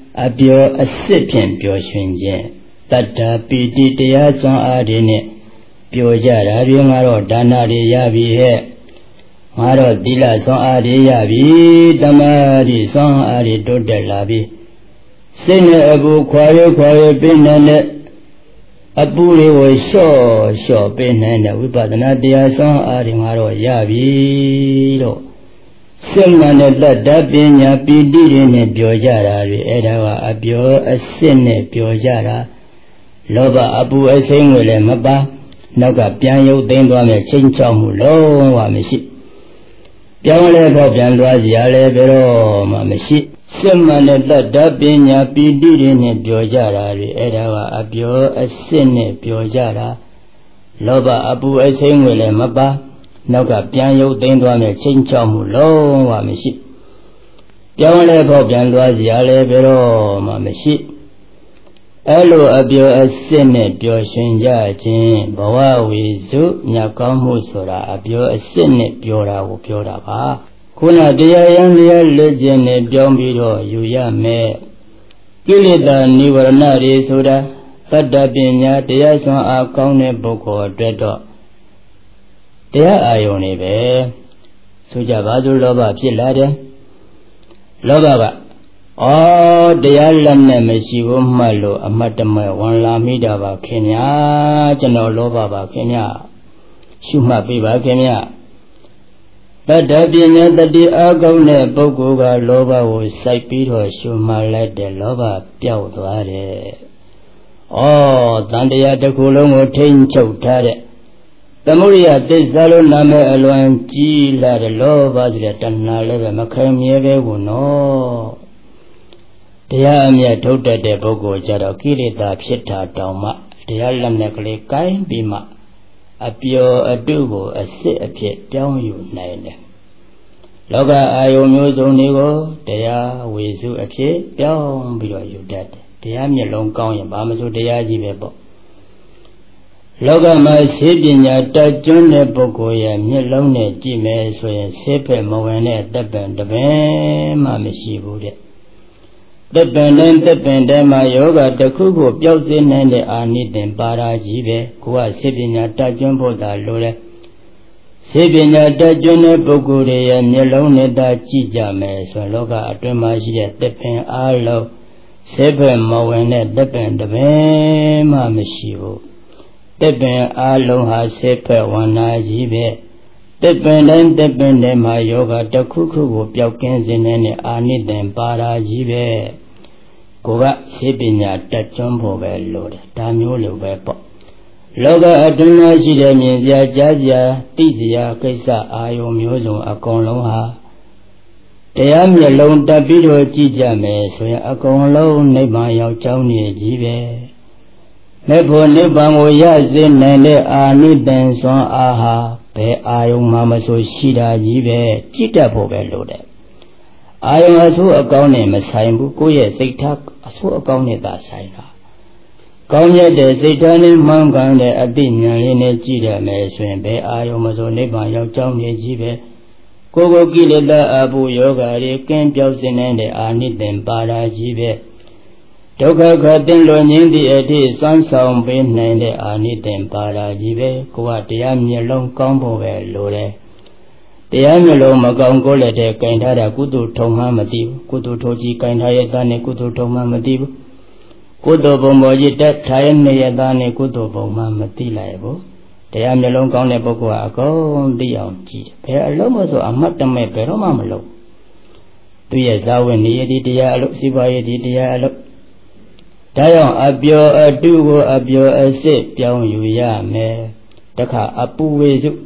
အပြောအစစ်ဖြင့်ပျော်ရွှင်ခြင်းတတ္တပီတိတရားစွမ်းအားတွေနဲ့ပျော်ကြတာတွေငါတော့ဒါနတွေရပြီဟဲ့ငါတော့သီလစွမ်းအားတွေရပြီတမာတိစွမ်းအားတွေတိုးတက်လာပြီစိတ်နဲ့အပူခွာရပေးနိုင်တဲ့အပူတွေကိုလျှော့ပေးနိုင်တဲ့ဝိပဿနာတရားစွမ်းအားတွေငါတော့ရပြီလို့စိတ်မှန်တဲ့တတ္တပညာပီတိတွေနဲ့ပြောကြတာတွေအဲ့ဒါကအပြောအစစ်နဲ့ပြောကြတာလောဘအပူအစိမ့်တွေလည်းမပါနောက်ကပြန်ရုပ်သိမ်းသွားမယ်ချင်းချောက်မှုလုံးဝမရှိပြောင်းလဲတော့ပြန်သွားစရာလည်းဘယ်တော့မှမရှိစိတ်မှန်တဲ့တတ္တပညာပီတိတွေနဲ့ပြောကြတာတွေအဲ့ဒါကအပြောအစစ်နဲ့ပြောကြတာလောဘအပူအစိမ့်တွေလည်းမပါနောက်ကပြန်ရုပ်သိမ်းသွားမယ်ချင်းချောက်မှုလုံးဝမရှိပြောင်းလဲတော့ပြန်သွားစရာလည်းဘယ်တော့မှမရှိအဲ့လိုအပြောအစစ်နဲ့ပြောရှင်ကြခြင်းဘဝဝိစုမြတ်ကောင်းမှုဆိုတာအပြောအစစ်နဲ့ပြောတာကိုပြောတာပါခုနတရားရန်တရားလက်ကျင်နဲ့ပြောင်းပြီးတော့ယူရမယ်ကိလေသာនិဝရဏတွေဆိုတာတတ္တပညာတရားစွမ်းအားကောင်းတဲ့ပုဂ္ဂိုလ်အတွက်တော့တရားအာယုန်နေပဲဆိုကြပါစို့လောဘဖြစ်လာတယ်လောဘကတရားလက်နဲ့မရှိဘူးမှတ်လို့အမတ်တမဲ့ဝန်လာမိတာပါခင်ဗျာကျွန်တော်လောဘပါခင်ဗျာရှုမှတ်ပေးပါခင်ဗျာတတ္တပညာတတိအားကောင်းတဲ့ပုဂ္ဂိုလ်ကလောဘကိုစိုက်ပြီးတော့ရှုမှတ်လိုက်တယ်လောဘပျောက်သွားတယ်တန်တရားတစ်ခုလုံးကိုထိမ့်ချုပ်ထားတဲ့သမုဒိယသစ္စာလို့နာမည်အလွန်ကြီးလာတဲ့လောဘဆိုတဲ့တဏှာလည်းပဲမခံမြဲပဲကိုနော်တရားအမြတ်ထုတ်တတ်တဲ့ပုဂ္ဂိုလ်ကြတော့ကိလေသာဖြစ်တာတောင်မှတရားလက်နဲ့ကလေးကိုင်းပြီးမှအပျော်အတုကိုအစစ်အဖြစ်ပြောင်းယူနိုင်တယ်လောကအာယုမျိုးစုံတွေကိုတရားဝေစုအဖြစ်ပြောင်းပြီးတော့ယူတတ်တယ်တရားမျက်လုံးကောင်းရင်ဘာမဆိုတရားကြီးပဲပေါ့လောကမှာဆေးပညာတက်ကျွန်းတဲ့ပုဂ္ဂိုလ်ရဲ့မျက်လုံးနဲ့ကြည့်မယ်ဆိုရင်ဆေးဖက်မဝင်တဲ့တပ်ပံတပင်မှမရှိဘူးတဲ့တပ်ပံတဲ့မှာယောဂတစ်ခုကိုပျောက်စေနိုင်တဲ့အာနိသင်ပါရာကြီးပဲကိုကဆေးပညာတက်ကျွန်းဖို့သာလိုတယ်ဆေးပညာတက်ကျွန်းတဲ့ပုဂ္ဂိုလ်တွေရဲ့မျက်လုံးနဲ့သာကြည့်ကြမယ်ဆိုရင်လောကအတွင်းမှာရှိတဲ့တပ်ပင်အားလုံးဆေးဖက်မဝင်တဲ့တပ်ပံတပင်မှမရှိဘူးတပ်ပင်အားလုံးဟာဆေးဖက်ဝန္နာကြီးပဲတပ်ပင်တဲ့မှာယောဂတစ်ခုခုကိုပျောက်ကင်းစေတဲ့အာနိသင်ပါရာကြီးပဲကိုကဆေးပညာတက်ကျွန်းဖို့ပဲလိုတယ်ဒါမျိုးလိုပဲပေါ့လောကအတွင်းမှာရှိတဲ့မြင်စရာကြားစရာသိစရာကိစ္စအာယုံမျိုးစုံအကုန်လုံးဟာတရားမျက်လုံးတက်ပြီးတော့ကြည့်ကြမယ်ဆိုရင်အကုန်လုံးနိဗ္ဗာန်ရောက်ကြောင်းနေကြီးပဲမဲ့ဖို့နိဗ္ဗာန်ကိုရစေနိုင်တဲ့အာနိသင်စွမ်းအားဟာဘယ်အာယုံမှမဆိုရှိတာကြီးပဲကြည့်တတ်ဖို့ပဲလိုတယ်အာယုံအဆိုးအကောင်းနဲ့မဆိုင်ဘူးကိုယ့်ရဲ့စိတ်ထားအဆိုးအကောင်းနဲ့သာဆိုင်တာကောင်းရတဲ့စိတ်ထားနဲ့မှန်ကန်တဲ့အသိဉာဏ်လေးနဲ့ကြည့်ရမယ်ဆိုရင်ဘယ်အာယုံမဆိုနိဗ္ဗာန်ရောက်ကြောင်းနေကြီးပဲကိုယ်ကိလေသာအပူယောဂတွေကင်းပြောက်စေနိုင်တဲ့အာနိသင်ပါရာကြီးပဲဒုက္ခခတင်လွန်ခြင်းသည့်အထိစွမ်းဆောင်ပေးနိုင်တဲ့အာနိသင်ပါရာကြီးပဲကိုကတရားမျက်လုံးကောင်းဖို့ပဲလိုတယ်တရားမျက်လုံးမကောင်းကိုလည်းတဲ့ကင်ထားတာကုသိုလ်ထုံမှမသိဘူးကုသိုလ်ထိုးကြီးကင်ထားရဲ့သားနဲ့ကုသိုလ်ထုံမှမသိဘူးကုသိုလ်ဘုံပေါ်ကြီးတက်ထားရဲ့နေရဲ့သားနဲ့ကုသိုလ်ဘုံမှမသိလိုက်ဘူးတရားမျက်လုံးကောင်းတဲ့ပုဂ္ဂိုလ်ကအကုန်သိအောင်ကြည့်ဘယ်အလုံးမဆိုအမှတ်တမဲ့ဘယ်တော့မှမလုပ်သူရဲ့ဇာဝနေရည်တရားအလုပ်စီးပွားရေးတရားအလုပ်ဒါကြောင့်အပျော်အတုကိုအပျော်အစစ်ပြောင်းယူရမယ်တခါအပူဝေစု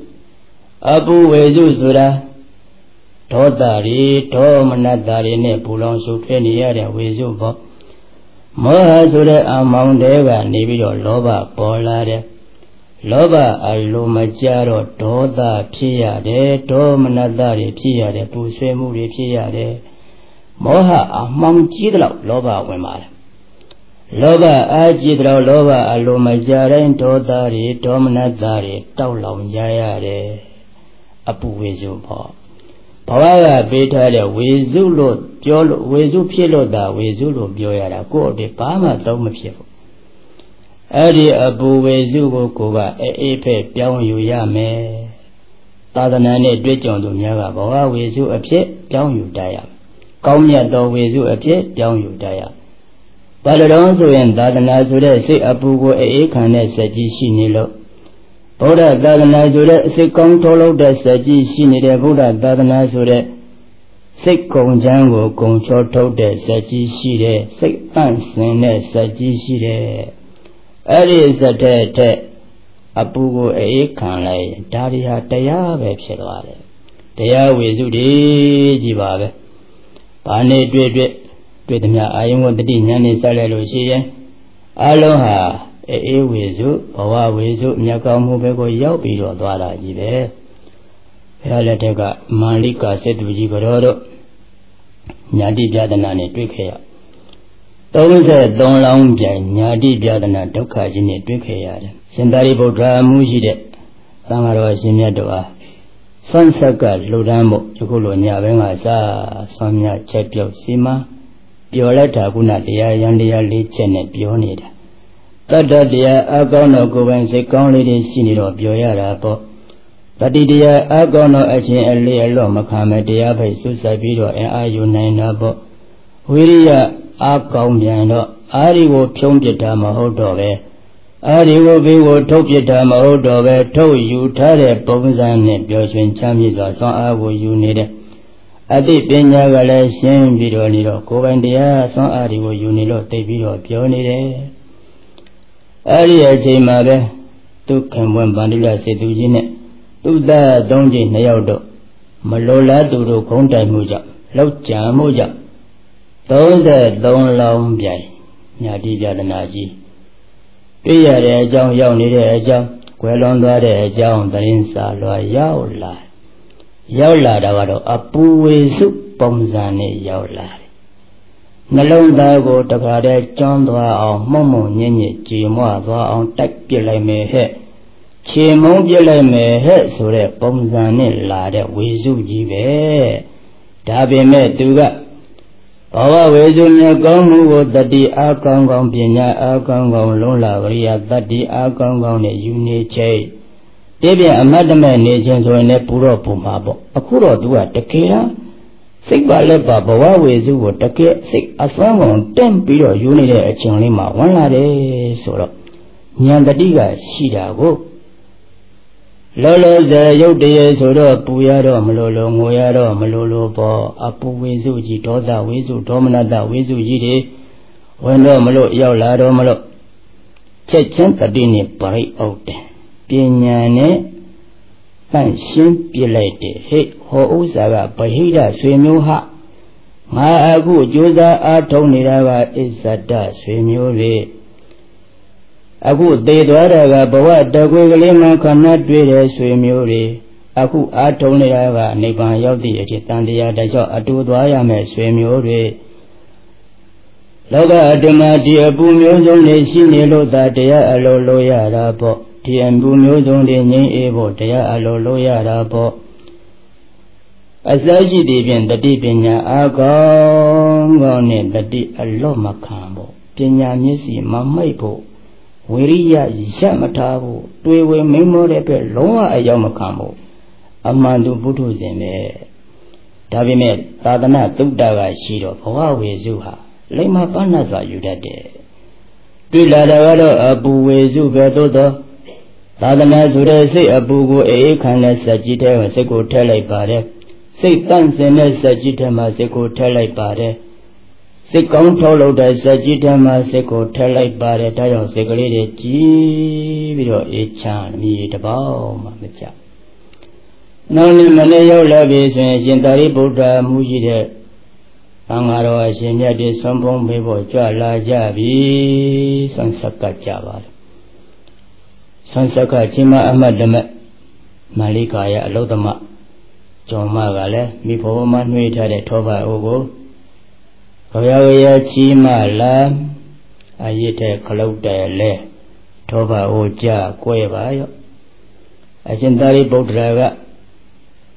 ဆိုတာဒေါသတွေဒေါမနတတွေနဲ့ပူလောင်ရှုပ်ခဲနေရတဲ့ဝေစုပေါ့မောဟဆိုတဲ့အမောင်တဲကနေပြီးတော့လောဘပေါ်လာတယ်လောဘအလိုမကြတော့ဒေါသဖြစ်ရတယ်ဒေါမနတတွေဖြစ်ရတယ်ပူဆွေးမှုတွေဖြစ်ရတယ်မောဟအမှောင်ကြီးတဲ့လောက်လောဘဝင်ပါတယ်လောဘအာကြည့်တော့လောဘအလိုမကြတိုင်းဒေါသတွေဒေါမနတတွေတောက်လောင်ကြရတယ်အပူဝေစုပေါ့ Bawa beta the Wizulo, Jolo, Wizu Pilota, Wizulo, Bioyara, go the Bama Domafio. Adi Abu Wizugo Koga, Epe, Piao Yame. Tadanane, Dritton to Miaga, Bawa Wizu appear, down you dia. Come yet, though Wizu appear, down you dia. But also in Tadana Suda, say Abu go a cane, said Nilo. Buddha Dadana Suda, say Kong Tolo, that said Shinida Buddha Dadana Suda. Say Kong Jango, Kong Choto, that said Shide, say dancing, that said Shide. Early is a day. Abu a cane, Daria Daya Webshedware. Daya Wizudi Jibabe. Pane Dred. With me, I want the Dinyan Salalosia. Aloha, a wizu, Owa wizu, Nyakamu Yopi or Dwala Jive. Halatega, Malika said to Jigoro Nyadi Jadanani Twickia. Those that don't long Jan, Nyadi Jadana Doka Jini Twickia. Sendari Bodra Mujide, Samaro Simiadoa. Sansaka, Ludamo, Chukulu Nyavenga Sa, Samia Chepio Sima. Violetta Gunadia, Yandia Lichen, Pionida. Tata dear, Agono go and say, Conley, Sinid of Bioyara. Tadidia, Agono, Achin, and Lea Loma, Kamadia, Susabido, and Ayunanabo. Wiria, Agomiano, Ariwo, Pyonkita, Mahodove. Ariwo, Vivo, Topita, Mahodove, told you, Tade, Bovizan, Bioshin, Chamis, so I will you need it. Adi Pinyagala, Shem Video Nido, Covandia, Son Ariwo, Unilo, Te Video, Pionide. Earlier, Jamabe, took him when Bandila said to Jine, to the Donji Nayodo, Malola, Dudo, Conta Muja, Locha Muja. Those that don't long Jai, Yadija the Naji. Pia de John Yoni de John, Quelonda de John, the Insa, Yaula. Yaula Davado, Apu Wizu, Pomzani Yaula. Nalonda go to Kade, John Dwa, Momo, Nini, Chimoa, on Tak Pilame he. Chimo Pilame he, so that Pomzani Lada, Wizu Jive. Tabi me Duga. Our Wizu Nagongu, that the Akangong Pina, Akangong Lola, Ria, that the Akangong, Uni Che. Debbie a madame nations or ne puro pumabo. A kuro do at the kira. Sick by lepa, Bawa Wizu would take sick a song on 10 period unit a chinlima, one lade solo. Nyandadiga, Shida go. Lolo the Yode Sodo, Puyado, Malolo, Moyado, Malolo, Bo, Apu Wizu, Jitoda, Wizu, Dominada, Wizu Yidi, when no Malo, Yaulado Malo. Chechen Tadini, Pari out. Pinyane Panshin Pilate, He Ho Usaga, Pahida, Swimuha. Ma Agu, Juda, Atoniraga is a da, Swimure. Agu, they Dwaraga, Bawa, Dagwilima cannot be a Swimure. Aku Atoniraga, Niban Yodi, Chitandia, Dajo, Adu Dwayame, Swimure. Loga Adama, dear Bumio, Nation, that they are a loya rabo. Tiambu Muzon de Nye Evo, Tea Aloloya Rabo. Asaji Divian, the Divinia, Agong, the Di Aloma Cambo, Pinya Missy, Mamaipo, Wiria, Yamatavo, Dwe Memory, Loa Ayamacambo, Amandu Butu Zeme. Tavimet, Tadana, Tukdaga, Shido, Huawei Zuha, Lema Panaza, you that day. Pilada Abu Wezu Bedodo. Tadana Zure say Abugo a kind Sagita, Seco Telebare. Say dancing as Sagita Maseco Telebare. Say Contolo da Sagita Maseco Telebare, Tayo Segre, Givio Echan, me the bow, Mamicha. None Manayo Lavis and Jindari Buddha Mujide. Angaro Asinia de Sambon Bebo Jala Javi, Sansaka Java. Sansaka Chima Amadama Malikaya Lodama Joma Gale, Mipo Manuita de Toba Ogo Koyaya Chima La Ayete Kalauda Le Toba Oja Koevayo Ajindari Bodraga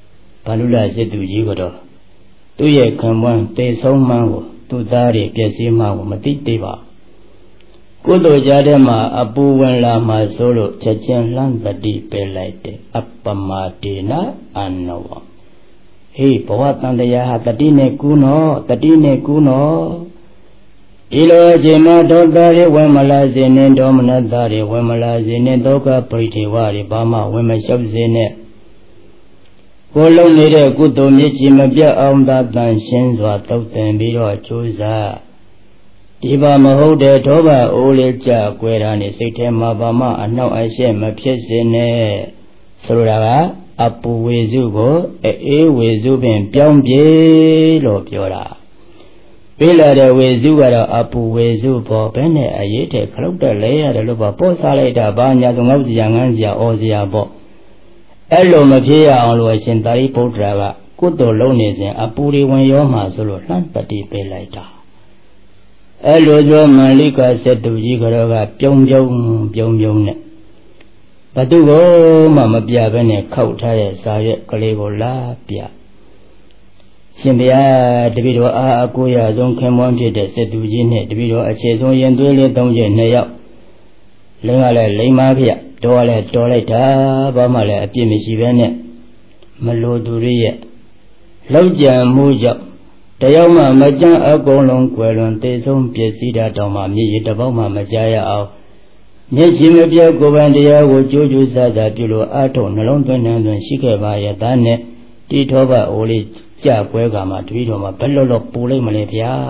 ဘာလို့လဲစစ်သူကြီးကတော့သူ့ရဲ့ခံပွန်းတေဆုံးမှန်းကိုသူ့သားတွေပြည့်စည်မှန်းကိုမသိသေးပါကုသိုလ်ကြားထဲမှာအပူဝင်လာမှဆိုလို့ချက်ချင်းလှမ်းတတိပေးလိုက်တယ်အပမတေနအနောဟေးဘဝတန်တရားဟာတတိနဲ့ကူးနော်တတိနဲ့ကူးနော်ဒီလိုအချိန်မှာဒေါသတွေဝင်မလာစေနဲ့ဒေါမနတာတွေဝင်မလာစေနဲ့ဒုက္ခပရိထေဝတွေဘာမှဝင်မလျှောက်စေနဲ့ကိုယ်လုံးနေတဲ့ကုသိုလ်မြစ်ကြီးမပြတ်အောင်သာတန်ရှင်းစွာသုတ်သင်ပြီးတော့ကြိုးစားဒီပါမဟုတ်တဲ့ဒေါဘအိုးလေးကြကွဲတာနဲ့စိတ်ထဲမှာဘာမှအနှောက်အယှက်မဖြစ်စေနဲ့ဆိုလိုတာကအပူဝေစုကိုအေးဝေစုပင်ပြောင်းပြေလို့ပြောတာပြေးလာတဲ့ဝေစုကတော့အပူဝေစုပေါ်ဘယ်နဲ့အရေးတဲ့ခလုတ်တက်လဲရတယ်လို့ပေါ့ပို့စားလိုက်တာဘာညာသူငေါ့စရာငန်းစရာအော်စရာပေါ့အဲ့လိုမဖြစ်ရအောင်လို့အရှင်သာရိပုတ္တရာကကုသိုလ်လုံးနေစဉ်အပူတွေဝင်ရောမှာဆိုလို့လှမ်းတတိပေးလိုက်တာအဲ့လိုပြောမန္လိကစက်သူကြီးကတော့ကပြုံနဲ့ဘသူကိုမှမပြဘဲနဲ့ခောက်ထားတဲ့စာရွက်ကလေးကိုလာပြရှင်ဘုရားတပည့်တော်အားအကိုရဆုံးခင်မွန်းဖြစ်တဲ့စက်သူကြီးနဲ့တပည့်တော်အခြေဆုံးရင်သွေးလေး၃ချက်2ယောက်လင်းကလည်းလိမ္မာဖျက်တော်လည်းတော်လိုက်တာဘာမှလည်းအပြစ်မရှိပဲနဲ့မလို့သူတွေရဲ့လောက်ကြံမှုကြောင့်တယောက်မှမကြမ်းအကုန်လုံးကွယ်လွန်သေဆုံးပျက်စီးတာတောင်မှမြည်ရတပေါက်မှမကြားရအောင်မျက်ချင်းမပြတ်ကိုယ်ပိုင်တရားကိုကြိုးကြိုးစားစားပြုလို့အထုံနှလုံးသွင်းနှံသွင်းရှိခဲ့ပါရဲ့ဒါနဲ့တိထောဘအိုလေးကြကွဲကမှတပည့်တော်မှာဘယ်လိုပူလိုက်မလဲဗျာ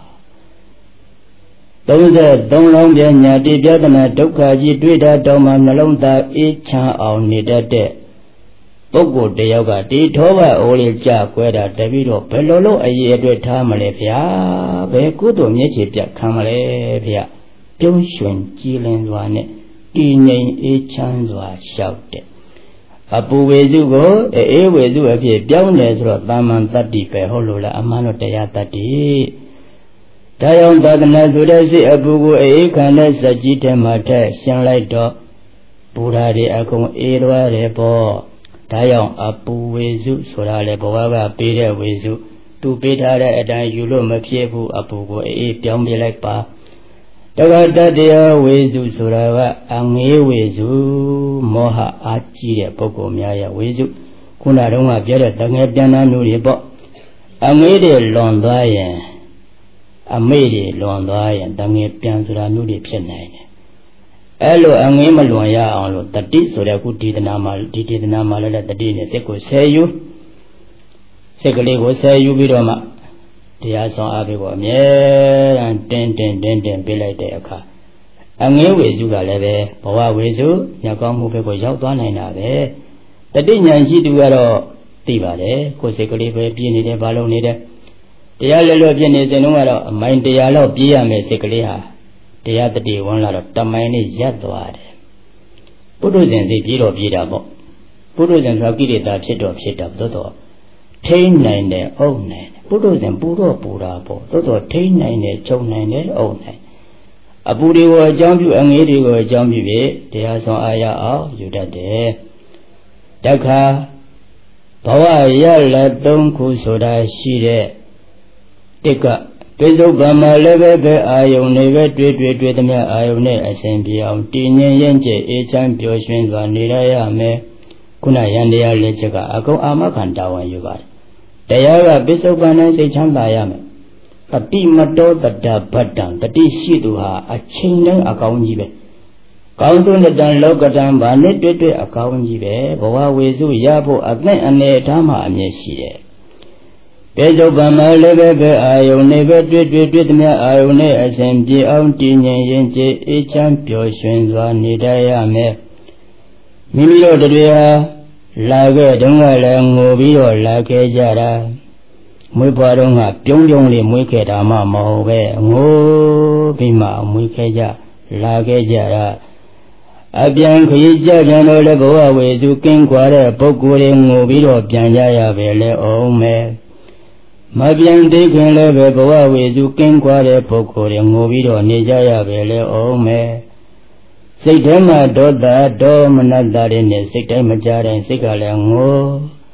33လုံးပြညာတိပြဒနာဒုက္ခကြီးတွေ့တာတောင်မှနှလုံးသားအေးချမ်းအောင်နေတတ်တဲ့ပုဂ္ဂိုလ်တယောက်ကတိထောဘအိုလေးကြကွဲတာတပည့်တော်ဘယ်လိုလုပ်အရေးအတွက်ထားမလဲဗျာဘယ်ကုသိုလ်မျက်ခြေပြခံမလဲဗျာပြုံးရွှင်ကြည်လင်စွာနဲ့တည်ငြိမ်အေးချမ်းစွာလျှောက်တဲ့အပူဝေစုကိုအေးဝေစုအဖြစ်ပြောင်းတယ်ဆိုတော့တာမန်တတ္တိပဲဟုတ်လို့လားအမှန်တော့တရားတတ္တိဒါကြောင့်သာသနာဆိုတဲ့စိတ်အပူကိုအေးခံတဲ့စัจကြီးထဲမှာထည့်ရှင်းလိုက်တော့ဘုရားတွေအကုန်အေးလွှဲတယ်ပေါ့ဒါကြောင့်အပူဝေစုဆိုတာလေဘဝကပေးတဲ့ဝေစုသူပေးထားတဲ့အတိုင်းယူလို့မဖြစ်ဘူးအပူကိုအေးပြောင်းပြလိုက်ပါတက္ကတတရားဝေစုဆိုတာကအငေးဝေစုမောဟအားကြီးတဲ့ပုဂ္ဂိုလ်များရဲ့ဝေစုခုနတုန်းကပြောတဲ့တငယ်ပြန်နာမျိုးတွေပေါ့အငေးတွေလွန်သွားရင်အမေ့တွေလွန်သွားရင်တငယ်ပြန်ဆိုတာမျိုးတွေဖြစ်နိုင်တယ်အဲ့လိုအငေးမလွန်ရအောင်လို့တတိဆိုတဲ့ခုဒီဒေသနာမှာလည်းတတိနဲ့စိတ်ကိုဆယ်ယူစိတ်ကလေးကိုဆယ်ယူပြီးတော့မှတရားဆောင်အားပေးဖို့အမြဲတမ်းတင်းပေးလိုက်တဲ့အခါအငေးဝေစုကလည်းပဲဘဝဝေစုညကောင်းမှုဘက်ကိုရောက်သွားနိုင်တာပဲတတိညာရှိသူကတော့သိပါတယ်ကိုယ်စိတ်ကလေးပဲပြည့်နေတယ်ဘာလို့နေတယ်တရားလွတ်ပြည့်နေစဉ်တုန်းကတော့အမိုင်တရားလောက်ပြည့်ရမယ်စိတ်ကလေးဟာတရားတတိဝင်လာတော့တမိုင်လေးရပ်သွားတယ်ပုထုဇဉ်စိတ်ပြေတော့ပြေတာပေါ့ပုထုဇဉ်ဆိုကိလေသာဖြစ်တော့သို့တော့ထိန်းနိုင်တယ်အုပ်နိုင်တယ်ပုထုဇဉ်ပူတော့ပူတာပေါ့သို့တော့ထိန်းနိုင်တယ်ချုပ်နိုင်တယ်အုပ်နိုင်အပူတွေကိုအကြောင်းပြုအငေးတွေကိုအကြောင်းပြုပြီးတရားဆောင်အားရအောင်ယူတတ်တယ်တခါဘဝရလက်3ခုဆိုတာရှိတဲ့တစ်ကပိဿုပံမှာလည်းပဲအာယုန်တွေပဲတွေ့သမျှအာယုန်နဲ့အစဉ်ပြေအောင်တည်ငြိမ်ရင်ကျအေးချမ်းပျော်ရွှင်စွာနေရမယ်ခုနယန္တရားလက်ချက်ကအကုန်အာမခံတာဝန်ယူပါတယ်တရားကပိဿုပံနဲ့စိတ်ချမ်းသာရမယ်တတိမတောတတဗတ္တံတတိရှိသူဟာအချိန်တိုင်းအကောင်းကြီးပဲကောင်းဆုံးတန်လောကတံဗာနဲ့တွေ့အကောင်းကြီးပဲဘဝဝေစုရဖို့အသင့်အနေထားမှအမြဲရှိတယ်ပိဿုပံမှာလည်းပဲအာယုန်နဲ့ပဲတွေ့သမျှအာယုန်နဲ့အစဉ်ပြေအောင်တည်ငြိမ်ရင်ကျအေးချမ်းပျော်ရွှင်စွာနေတတ်ရမယ်မိမိတို့တွေဟာလာခဲ့တုန်းကလည်းငိုပြီးတော့လာခဲ့ကြတာမွေးဖွားတုန်းကပြုံးလေးမွေးခဲ့တာမှမဟုတ်ပဲငိုပြီးမှမွေးခဲ့ကြလာခဲ့ကြတာအပြန်ခရီးကြကြတော့လည်းဘဝဝေစုကင်းကွာတဲ့ပုဂ္ဂိုလ်တွေငိုပြီးတော့ပြန်ကြရပဲလေအောင်မယ်မပြန်သေးခင်လည်းပဲဘဝဝေစုကင်းကွာတဲ့ပုဂ္ဂိုလ်တွေငိုပြီးတော့နေကြရပဲလေအောင်မယ်စိတ်ထဲမှာဒေါမနတာတွေနဲ့စိတ်တိုင်းမကြတိုင်းစိတ်ကလည်းငို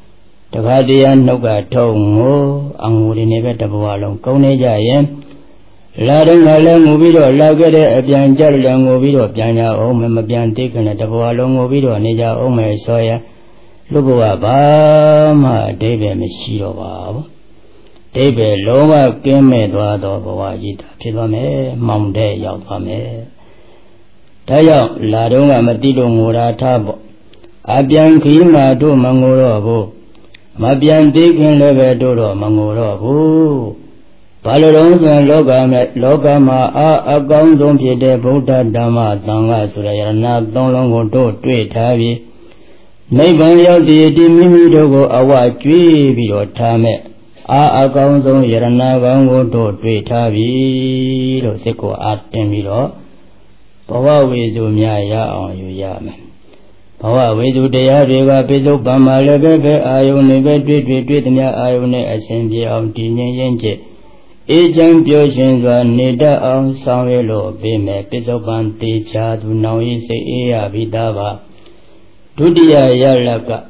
Takadiya Noka Tongo, Anguri the Boalong, Kone Jayan, Ladanga Langubido, Lagade, Abian Jalangubido, Piana, Omabian taken at the Boalong Obido, Nija Ome Soya, Lugua Bama, David Meshio, David Loma came Eduardo Boajita, Pivame, Mounde Yalpame. Tayo, Ladunga Matido Mura Tabo, Abian Kima do Mangorobo. Mabian taking Levedoro Mangorobu Paladons and Logama are a gong de Buddha Dama Tanga Surayana Don Longo do Tweet Havi Naban Yodi Mimidogo Awa Tree Vido Tame a gong Yarana Gango do Tweet Havi Roseko Atemido Pawa Wizumia on you Yaman. Pawa Vidu Dea Riva Piso Bama Lebe Ione Vedria Ione Assembly of Dinje Agent Piotions were Nida on Savelo Bime Piso Banti Chadu now is Ea Vidava Tudia Yalaka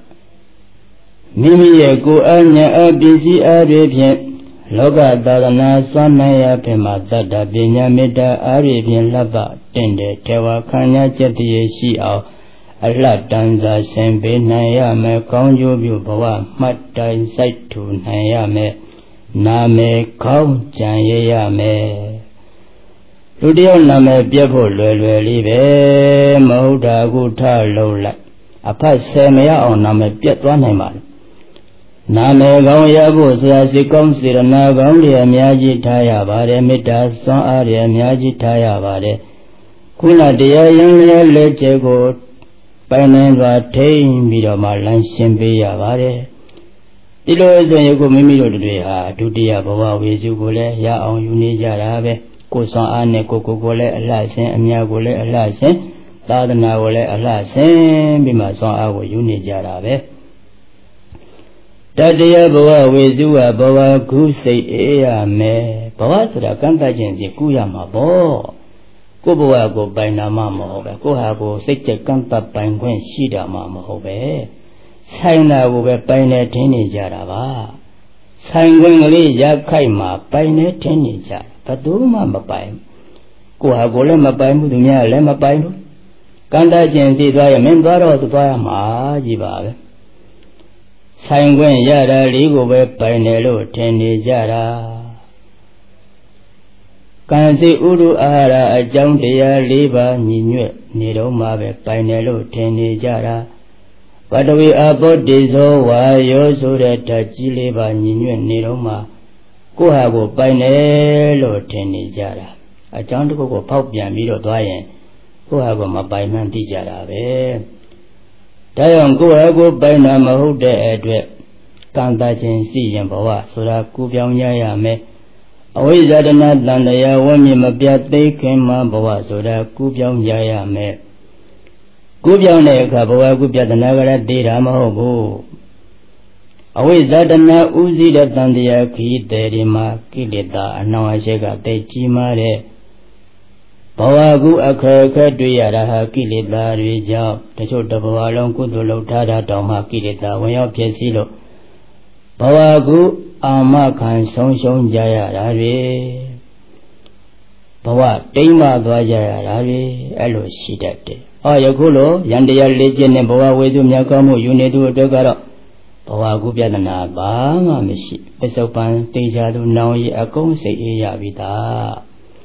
Mimi Go Anya Abisi Arabian Loga Dadana Sanaya Pema Dada Binyamida Arabian Lava Tende Tewa Kanya Jeti Shia Allah danza sembe naya me kaunjo byu bawa matai saitu naya me name kaun janye me Ludio name biapo lwe libe mahuda gutha lowla Apa semaya on name piat twa nai ma Name kaun yabo sya si kaun sirana kaun de amyaji thaya bare mitta swan a de amyaji thaya bare Kuna deya yang leche ko Painanga Tain Vidama Lanshin Bia Vare Dilo is a Yoko Mimiro de Dudia Bava Vizugole, Ya on Unija Rabe, Kosan Ane Kokole, Alasin, Amiagole, Alasin, Tadana Gole, Alasin, Bimason Ago Unija Rabe. Tadia Bava Vizua Bava Goose Ea Me, Bavasra Kantajensi Kuyama Bo. Kuboa go by Namamo, Kohago, such a canta pine when Shida Mamma Hobe. Saina will be pine teenager. Sanguinely Yakaima, pine teenager, Paduma Mapai. Kohago Lema Bible, Dunia Lema Bible. Kanda Jensi Diamond Baros by Majiba. Sanguin Yara Ligo Pinello, teenager. Kansi Uru Ara a Jantia Liba Ninu Nidoma Pinello Tenijara. But we are both diso why you so that Chiliba Ninu Nidoma. Kuhago Pinello Tenijara. A Jantuko Popia Mido Dwyen. Kuhago Mabaiman Tijara. Tayon Kuhago Bina Mahude Edwet. Kantachin Si and Bawa Sura Kubianya me. Awizadana Dandaya Wami Mabiate came Bawa Soda Kubiam Jaya me. Kubiam Nekabawa Kubia the Nagara de Ramahogo. Awizadana Uzi the Dandia Ki Derima Kilita and now I shake te Chimare. Bawagu Akaka Duyara Kilita Rija, the Chota Bawalon Kudulo Tada Doma Kilita, when your Piesilo. Bawagu Ama can Sonshon Jaya Ravi Bawa Tima Dwajaya Ravi Elo Shidate. Oh, Yakulo, Yandia Legend and Bawa with Yakamu, Unidu Dogara Bawa Gubiana Bama Mishi, Pesopan, Tejadu Naui Akon Se Yavita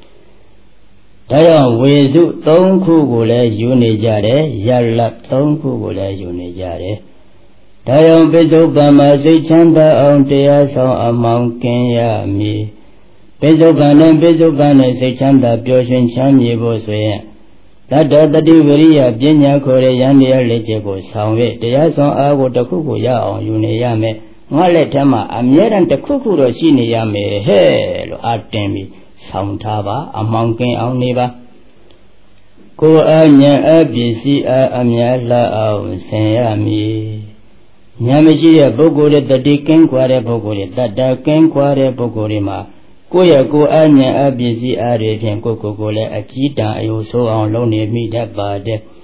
Dayan Wizu Ton Kugule Unijare, Yalla Ton Kugule Unijare. Dayan Bezo Bama Se Chanda on Tea Song among Kenya me. Bezo Bana Se Chanda Bioshin Chami Boswe. That the Diviria Binya Kore Yandia Lechego Soundway, Tea Song Ago Takuku Ya on Uniyame. Maletama, Amiran Takukuro Shini Yame, Hell, Artemi, Soundtava, among Ken on Neva. Ko Anya Abisi Amyala on Sayami. Nyamichi Bogore the Deacon Quare Bogore, that Dakin Quare Bogorima. Koya go Anya Abisi Arabian Coca-Cola, a cheetah, I also on lonely me that bad.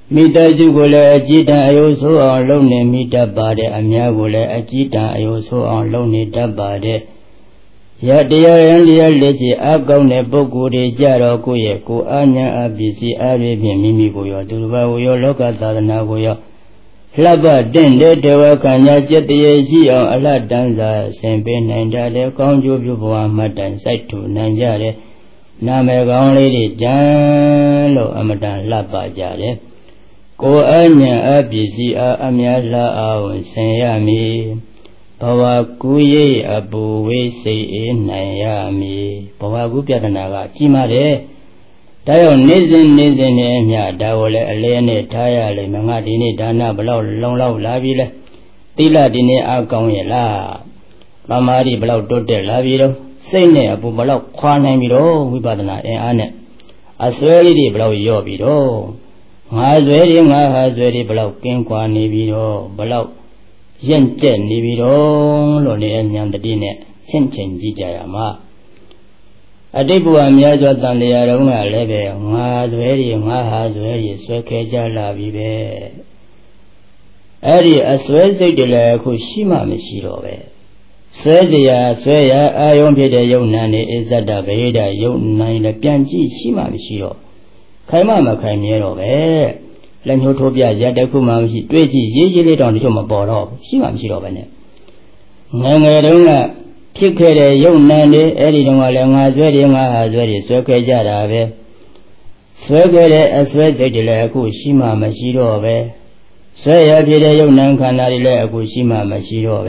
Mita Jugole, a Jita, Ayoso, or Lone, Mita Bade, Amiagole, a Jita, Ayoso, or Lone, Dabade. Yadia and the Lady, Agone, Bogudi, Jaro, Kuye, Ku Anya, Abisi, Arabian, Mimigoyo, Duvayo, Locata, Nagoyo. Laba, then let the work and Yajet the Azi or Allah Danza, Saint Ben and Dale, Conjo, Buboa, Madan, Site to Nanjare, Namega only Jalo, Amadan Laba Jale. Ko anya abisi amya la aw sayami bawakuye abuwe sei nayami bawaku pyadana ga jimare dayo nizin ne mya dawo le ale ne thaya le nga di ne dana balaw long law la bi le tila di ne a kaung ye la pamari balaw totte la bi do sei ne abu balaw khwa nai bi do wipatana a ne aswe li di balaw yo bi do Ngazweri ngahazweri belau kengkwa ni biro belau yen ni biro lo le nyang tadi ne chen ji jaya ma adibwa mya jwa tan le ya ro nga le be ngazweri ngahazweri swe khe ja la bi be ari aswe siat de le khu shi ma mashi ro be swe ya ayon phit de yau nan ne izzatta bheda yau nan le pyan ji shi ma mashi ro Kaima Makamiro, Lanhotopia, Yadakuma, Twitty, Yelly down to Maboro, she wants you over it. Nangarunga, Pikere, young Nandi, Edinga, Langazuringa, has very circle jada, Swagere, as well as the Shima Mashiro, Swaya Pida, young Nankanari, Kushima Mashiro,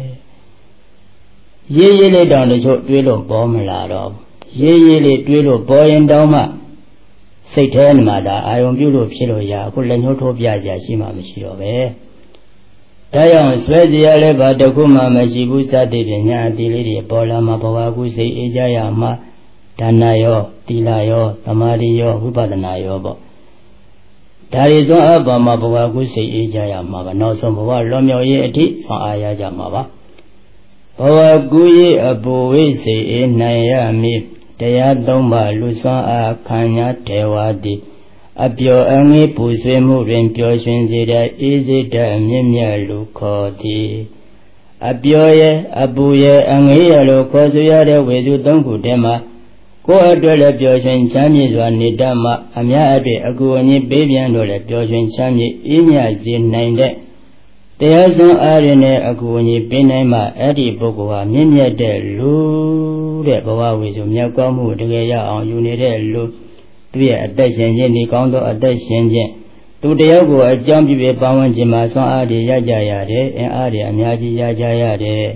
Yelly down the short willow bomb lado, Yelly willow boy and doma. Satan Mada, I am beautiful Piloya, who let you to Piazza, Shima Mishiro. Tayan Swedia Leva, the Kuma Mashibusa, the Lady Bola Mabawagu, say Ejayama, Tanayo, Tilayo, Tamario, Hubadanayo. That is all about Mabawagu, say Ejayama, but no some of our Romeo Yeti, so Ayajamava. Bawaguye, a boy, say in Nayami. Taya Domba Lusa Kanya Tewadi Abyo Angi Puswe Moving Pyo Shinzida Easy Mimya Lukodi Abyoye Abuye Angi Lukozuya Wedu Dongu Dema Go Adola Pyo Chami Zwani Dama Amya Abe Aguani Baby and Dola Pyo Chami Inya Zin Nine Taya Zon Arene Aguani Benema Adi Bogua Mimya de Lu Bawa with Yakamu, the Gaya on Unit Lu, to be a Dutchman, the Condo, a Dutchman. To the Yago, a jumpy Bawan Jima, son Adi Yajayade, and Adi Amyaji Yajayade.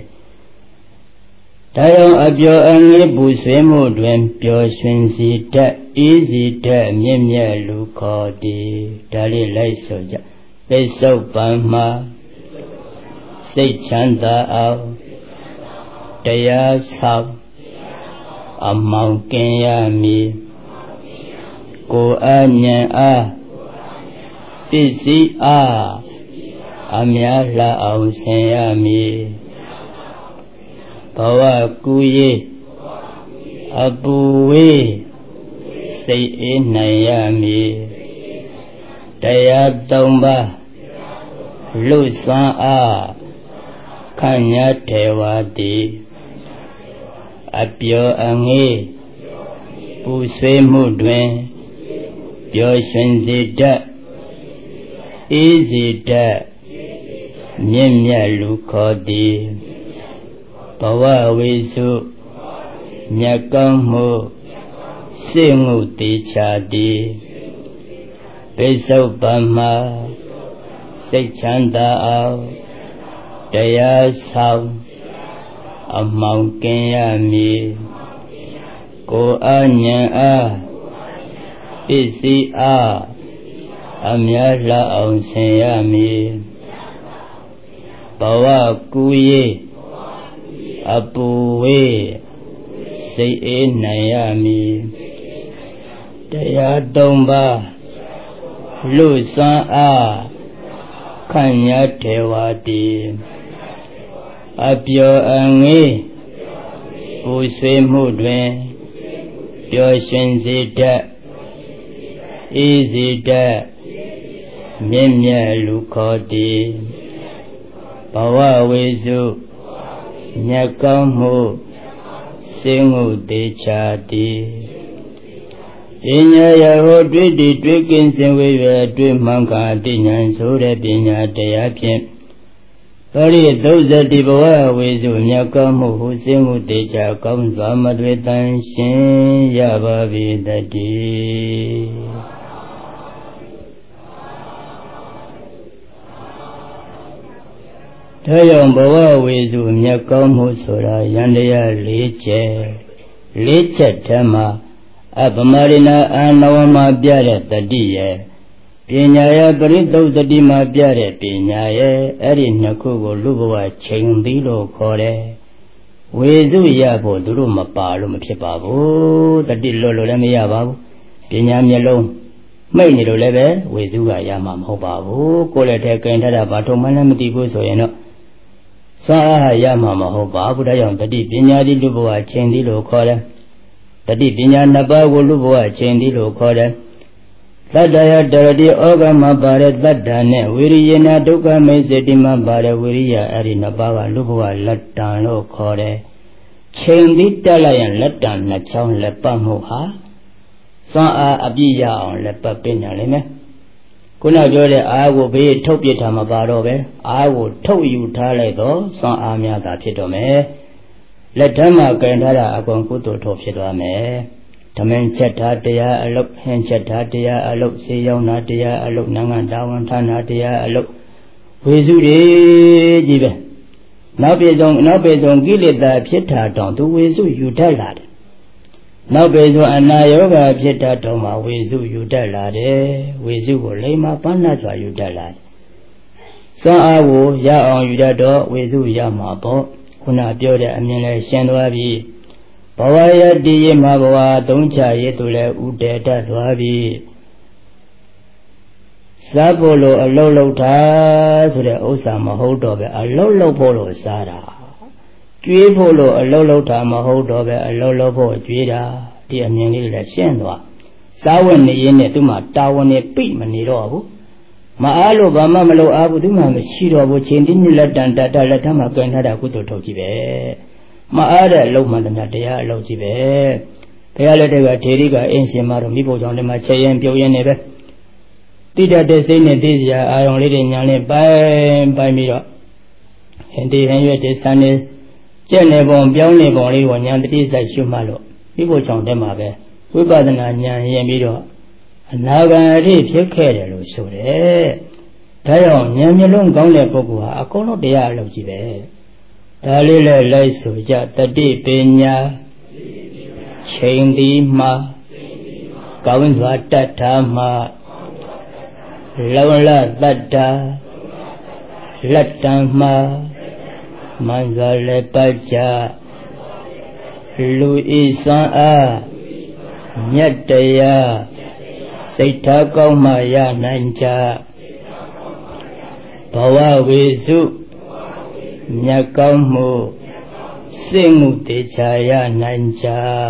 Tayo Abyo Angi Buswemo, Dwem Pyo Shinsi, easy Mimya Lukodi, Dali Laisoja, they so Bama, say Chanda out, Daya South. Among Kenyami Go Anya Isi Amya La Ausayami Bawa Kuye Abuwe Say Nayami Daya Domba Lusa Kanya Tewadi Abyo Angi Puswe Mudwen Pyo Shinzida Easy Mimya Lukodi Bawa Wisu Nyakamu Singu Tichadi Beso Bama Sechanda Ao Daya Sao Among Kenyami Go Anya Isi Amya La Ausayami Bawa Kuye Abuwe Say Nayami Daya Domba Lusa Kanya Tewadi Abyo Angi Puswe Mudwen Pyo Shinzida Easy မြင့်မြတ်လူခေါ်သည်ဘဝဝိစုမြတ်ကောင်းမှုစင်မှုသေးချာသည်ပညာရဟောတွေ့တည်တွေ့ကင်းစင်ဝေရတွေ့မှန်ကာအသိဉာဏ်ဆိုတဲ့ပညာတရားဖြင့်သောရိ30ဘဝဝိစုမြတ်ကောင်းမှုဟုစင်မှုသေးချာကောင်းစွာမသွေတန်ရှင်ရပါပြီတည်းဒါကြောင့်ဘဝဝိစုမြတ်ကောင်းမှုဆိုတာယန္တရား၄ချက်ထဲမှာအပမရိဏအာနဝမှာပြတဲ့တတိရဲ့ပညာရဲ့ပရိသုတ်တတိမှာပြတဲ့ပညာရဲ့အဲ့ဒီနှစ်ခုကိုလူဘဝချိန်ပြီးလို့ခေါ်တယ်ဝိစုရဖို့သူတို့မပါလို့မဖြစ်ပါဘူးတတိလို့လည်းမရပါဘူးပညာမျက်လုံးမိတ်နေလို့လည်းပဲဝိစုကရမှာမဟုတ်ပါဘူးကိုယ်လည်းထဲကင်ထတာဘာထုံမှလည်းမသိဘူးဆိုရင်တော့သာရမှာမဟုတ်ပါဘူးဒါကြောင့်တတိပညာသည်လူဘဝချိန်သည်လို့ခေါ်တယ်တတိပညာနှစ်ပါးကိုလူဘဝချိန်သည်လို့ခေါ်တယ်သတ္တယတရတိဩဃမှာပါတဲ့သတ္တနဲ့ဝိရိယနာဒုက္ခမိစ္ဆတိမှာပါတဲ့ဝိရိယအဲ့ဒီနှစ်ပါးကလူဘဝလက်တံလို့ခေါ်တယ်ချိန်သည်တက်လိုက်ရင်လက်တံနှစ်ချောင်းလက်ပတ်မှုဟာစွမ်းအားအပြည့်ရအောင်လက်ပတ်ပညာလိမ့်မယ်ခုနပြောတဲ့အားကိုဘေးထုတ်ပြထားမှာပါတော့ပဲအားကိုထုတ်ယူထားလိုက်တော့စွမ်းအားများတာဖြစ်တော့မယ်လက်ထမ်းမှာကင်ထားတာအကုန်ကုသိုလ်ထုတ်ဖြစ်သွားမယ်ဓမင်းချက်ထားတရားအလုပ်ဟင်းချက်ထားတရားအလုပ်စေရောင်းတာတရားအလုပ်နိုင်ငံတာဝန်ဌာနတရားအလုပ်ဝေစုတွေကြီးပဲနောက်ပြေဆုံးကိလေသာဖြစ်တာတောင်သူဝေစုယူတတ်လာတယ်နောက်ပြေဆုံးအနာယောဂဖြစ်တာတောင်မှဝေစုယူတတ်လာတယ်ဝေစုကိုလိမ္မာပန်းနာစွာယူတတ်လာတယ်စွမ်းအားကိုရအောင်ယူတတ်တော့ဝေစုရမှာပေါ့ခုနပြောတဲ့အမြင်လဲရှင်းသွားပြီဘဝရတည်ရမှာဘဝသုံးချရသူလဲဥတေတတ်သွားပြီစားဖို့လို့အလုံးလုံးတာဆိုတဲ့ဥစ္စာမဟုတ်တော့ပဲအလုံးလုံးဖို့လို့စားတာကျွေးဖို့လို့အလုံးလုံးတာမဟုတ်တော့ပဲအလုံးလုံးဖို့ကျွေးတာဒီအမြင်လေးလည်းရှင်းသွားစားဝတ်နေရင်းနဲ့သူမှတာဝန်နဲ့ပြိမနေတော့ဘူးမအားလို့ဘာမှမလုပ်အားဘူးသူမှမရှိတော့ဘူးချိန်တင်းလက်တန်တတလက်ထမ်းမှာကင်ထားတာကုသိုလ်ထုတ်ကြည့်ပဲမအားတဲ့အလုံးမှလည်းတရားအလုံးကြည့်ပဲဘုရားလက်ထက်ကထေရီကအင်းရှင်မတို့မိဖို့ကြောင့်လည်းမချက်ရင်ပြုံးရင်နေပဲတိတတ်တဲ့စိတ်နဲ့သိစရာအာရုံလေးတွေညာလေးပိုင်ပြီးတော့ဟင်ဒီဟင်ရွက်ဒီစံနေကျက်နေပုံပြောင်းနေပုံလေးကိုညာတတိစိုက်ရှုမှလို့မိဖို့ကြောင့်တည်းမှာပဲဝိပဿနာဉာဏ်ရင်ပြီးတော့အနာဂံအထိဖြစ်ခဲ့တယ်လို့ဆိုတယ်ဒါကြောင့်ဉာဏ်မျက်လုံးကောင်းတဲ့ပုဂ္ဂိုလ်ဟာအကုန်လုံးတရားအလုပ်ကြီးပဲဒါလေးလည်းလိုက်ဆိုကြတတိပညာချိန်ဒီမှာကောင်းစွာတတ်တာမှာလုံလတတ္တာလက်တံမှာမန်စွာလည်းပတ်ကြလူဤစွမ်းအားမြတ်တရားစိတ်ထားကောင်းမှရနိုင်ကြဘဝဝိစုမြတ်ကောင်းမှုစိတ်မှုတေချာရနိုင်ကြ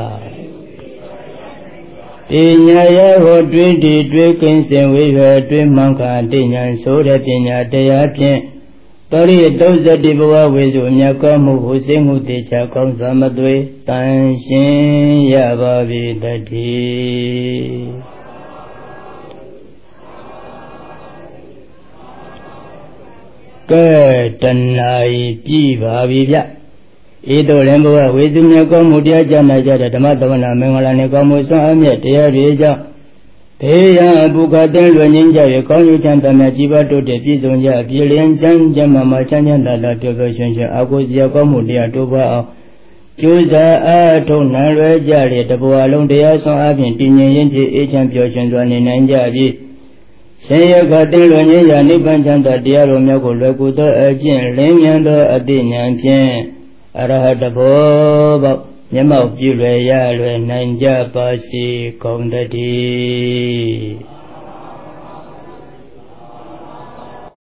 ပညာရဟောတွေ့တည်တွေ့ကင်းစင်ဝေရတွေ့မှန်ကာအသိဉာဏ်ဆိုတဲ့ပညာတရားဖြင့်တောရိ30ဘဝဝိစုမြတ်ကောင်းမှုဟုစိတ်မှုတေချာကောင်းစွာမသွေတန်ရှင်ရပါပြီတည်းကဲတဏှာပြည့်ပါပြီဗျဤသို့လည်းဘဝဝိစုမြတ်ကောင်းမှုတရားကြားနာကြတဲ့ဓမ္မသဝနာမင်္ဂလာနှင့်ကောင်းမှုစွမ်းအမြတ်တရားတွေကြောင့်ဘေးရန်အပုခတဲ့လွယ်ငင်းကြ၍ကောင်းကျိုးချမ်းသာများကြီးပွားတိုးတက်ပြည့်စုံကြအပြည့်လျင်ချမ်းချမ်းမာချမ်းချမ်းသာသာပျော်ပျော်ရွှင်ရွှင်အာကိုစရာကောင်းမှုတရားတိုးပွားအောင်ကျိုးစားအားထုတ်နိုင်လွယ်ကြတဲ့တဘဝလုံးတရားစွမ်းအားဖြင့်တည်ငြိမ်ရင်အေးချမ်းပျော်ရွှင်စွာနေနိုင်ကြပြီရှင်ရခတဲ့လွယ်ငင်းရာနိဗ္ဗာန်ချမ်းသာတရားတော်များကိုလွယ်ကူသောအကျင့်လင်းမြန်သောအသိဉာဏ်ဖြင့်အရဟတဘောပေါက်မျက်မှောက်ပြုလွယ်ရလွယ်နိုင်ကြပါစေကုန်တည်း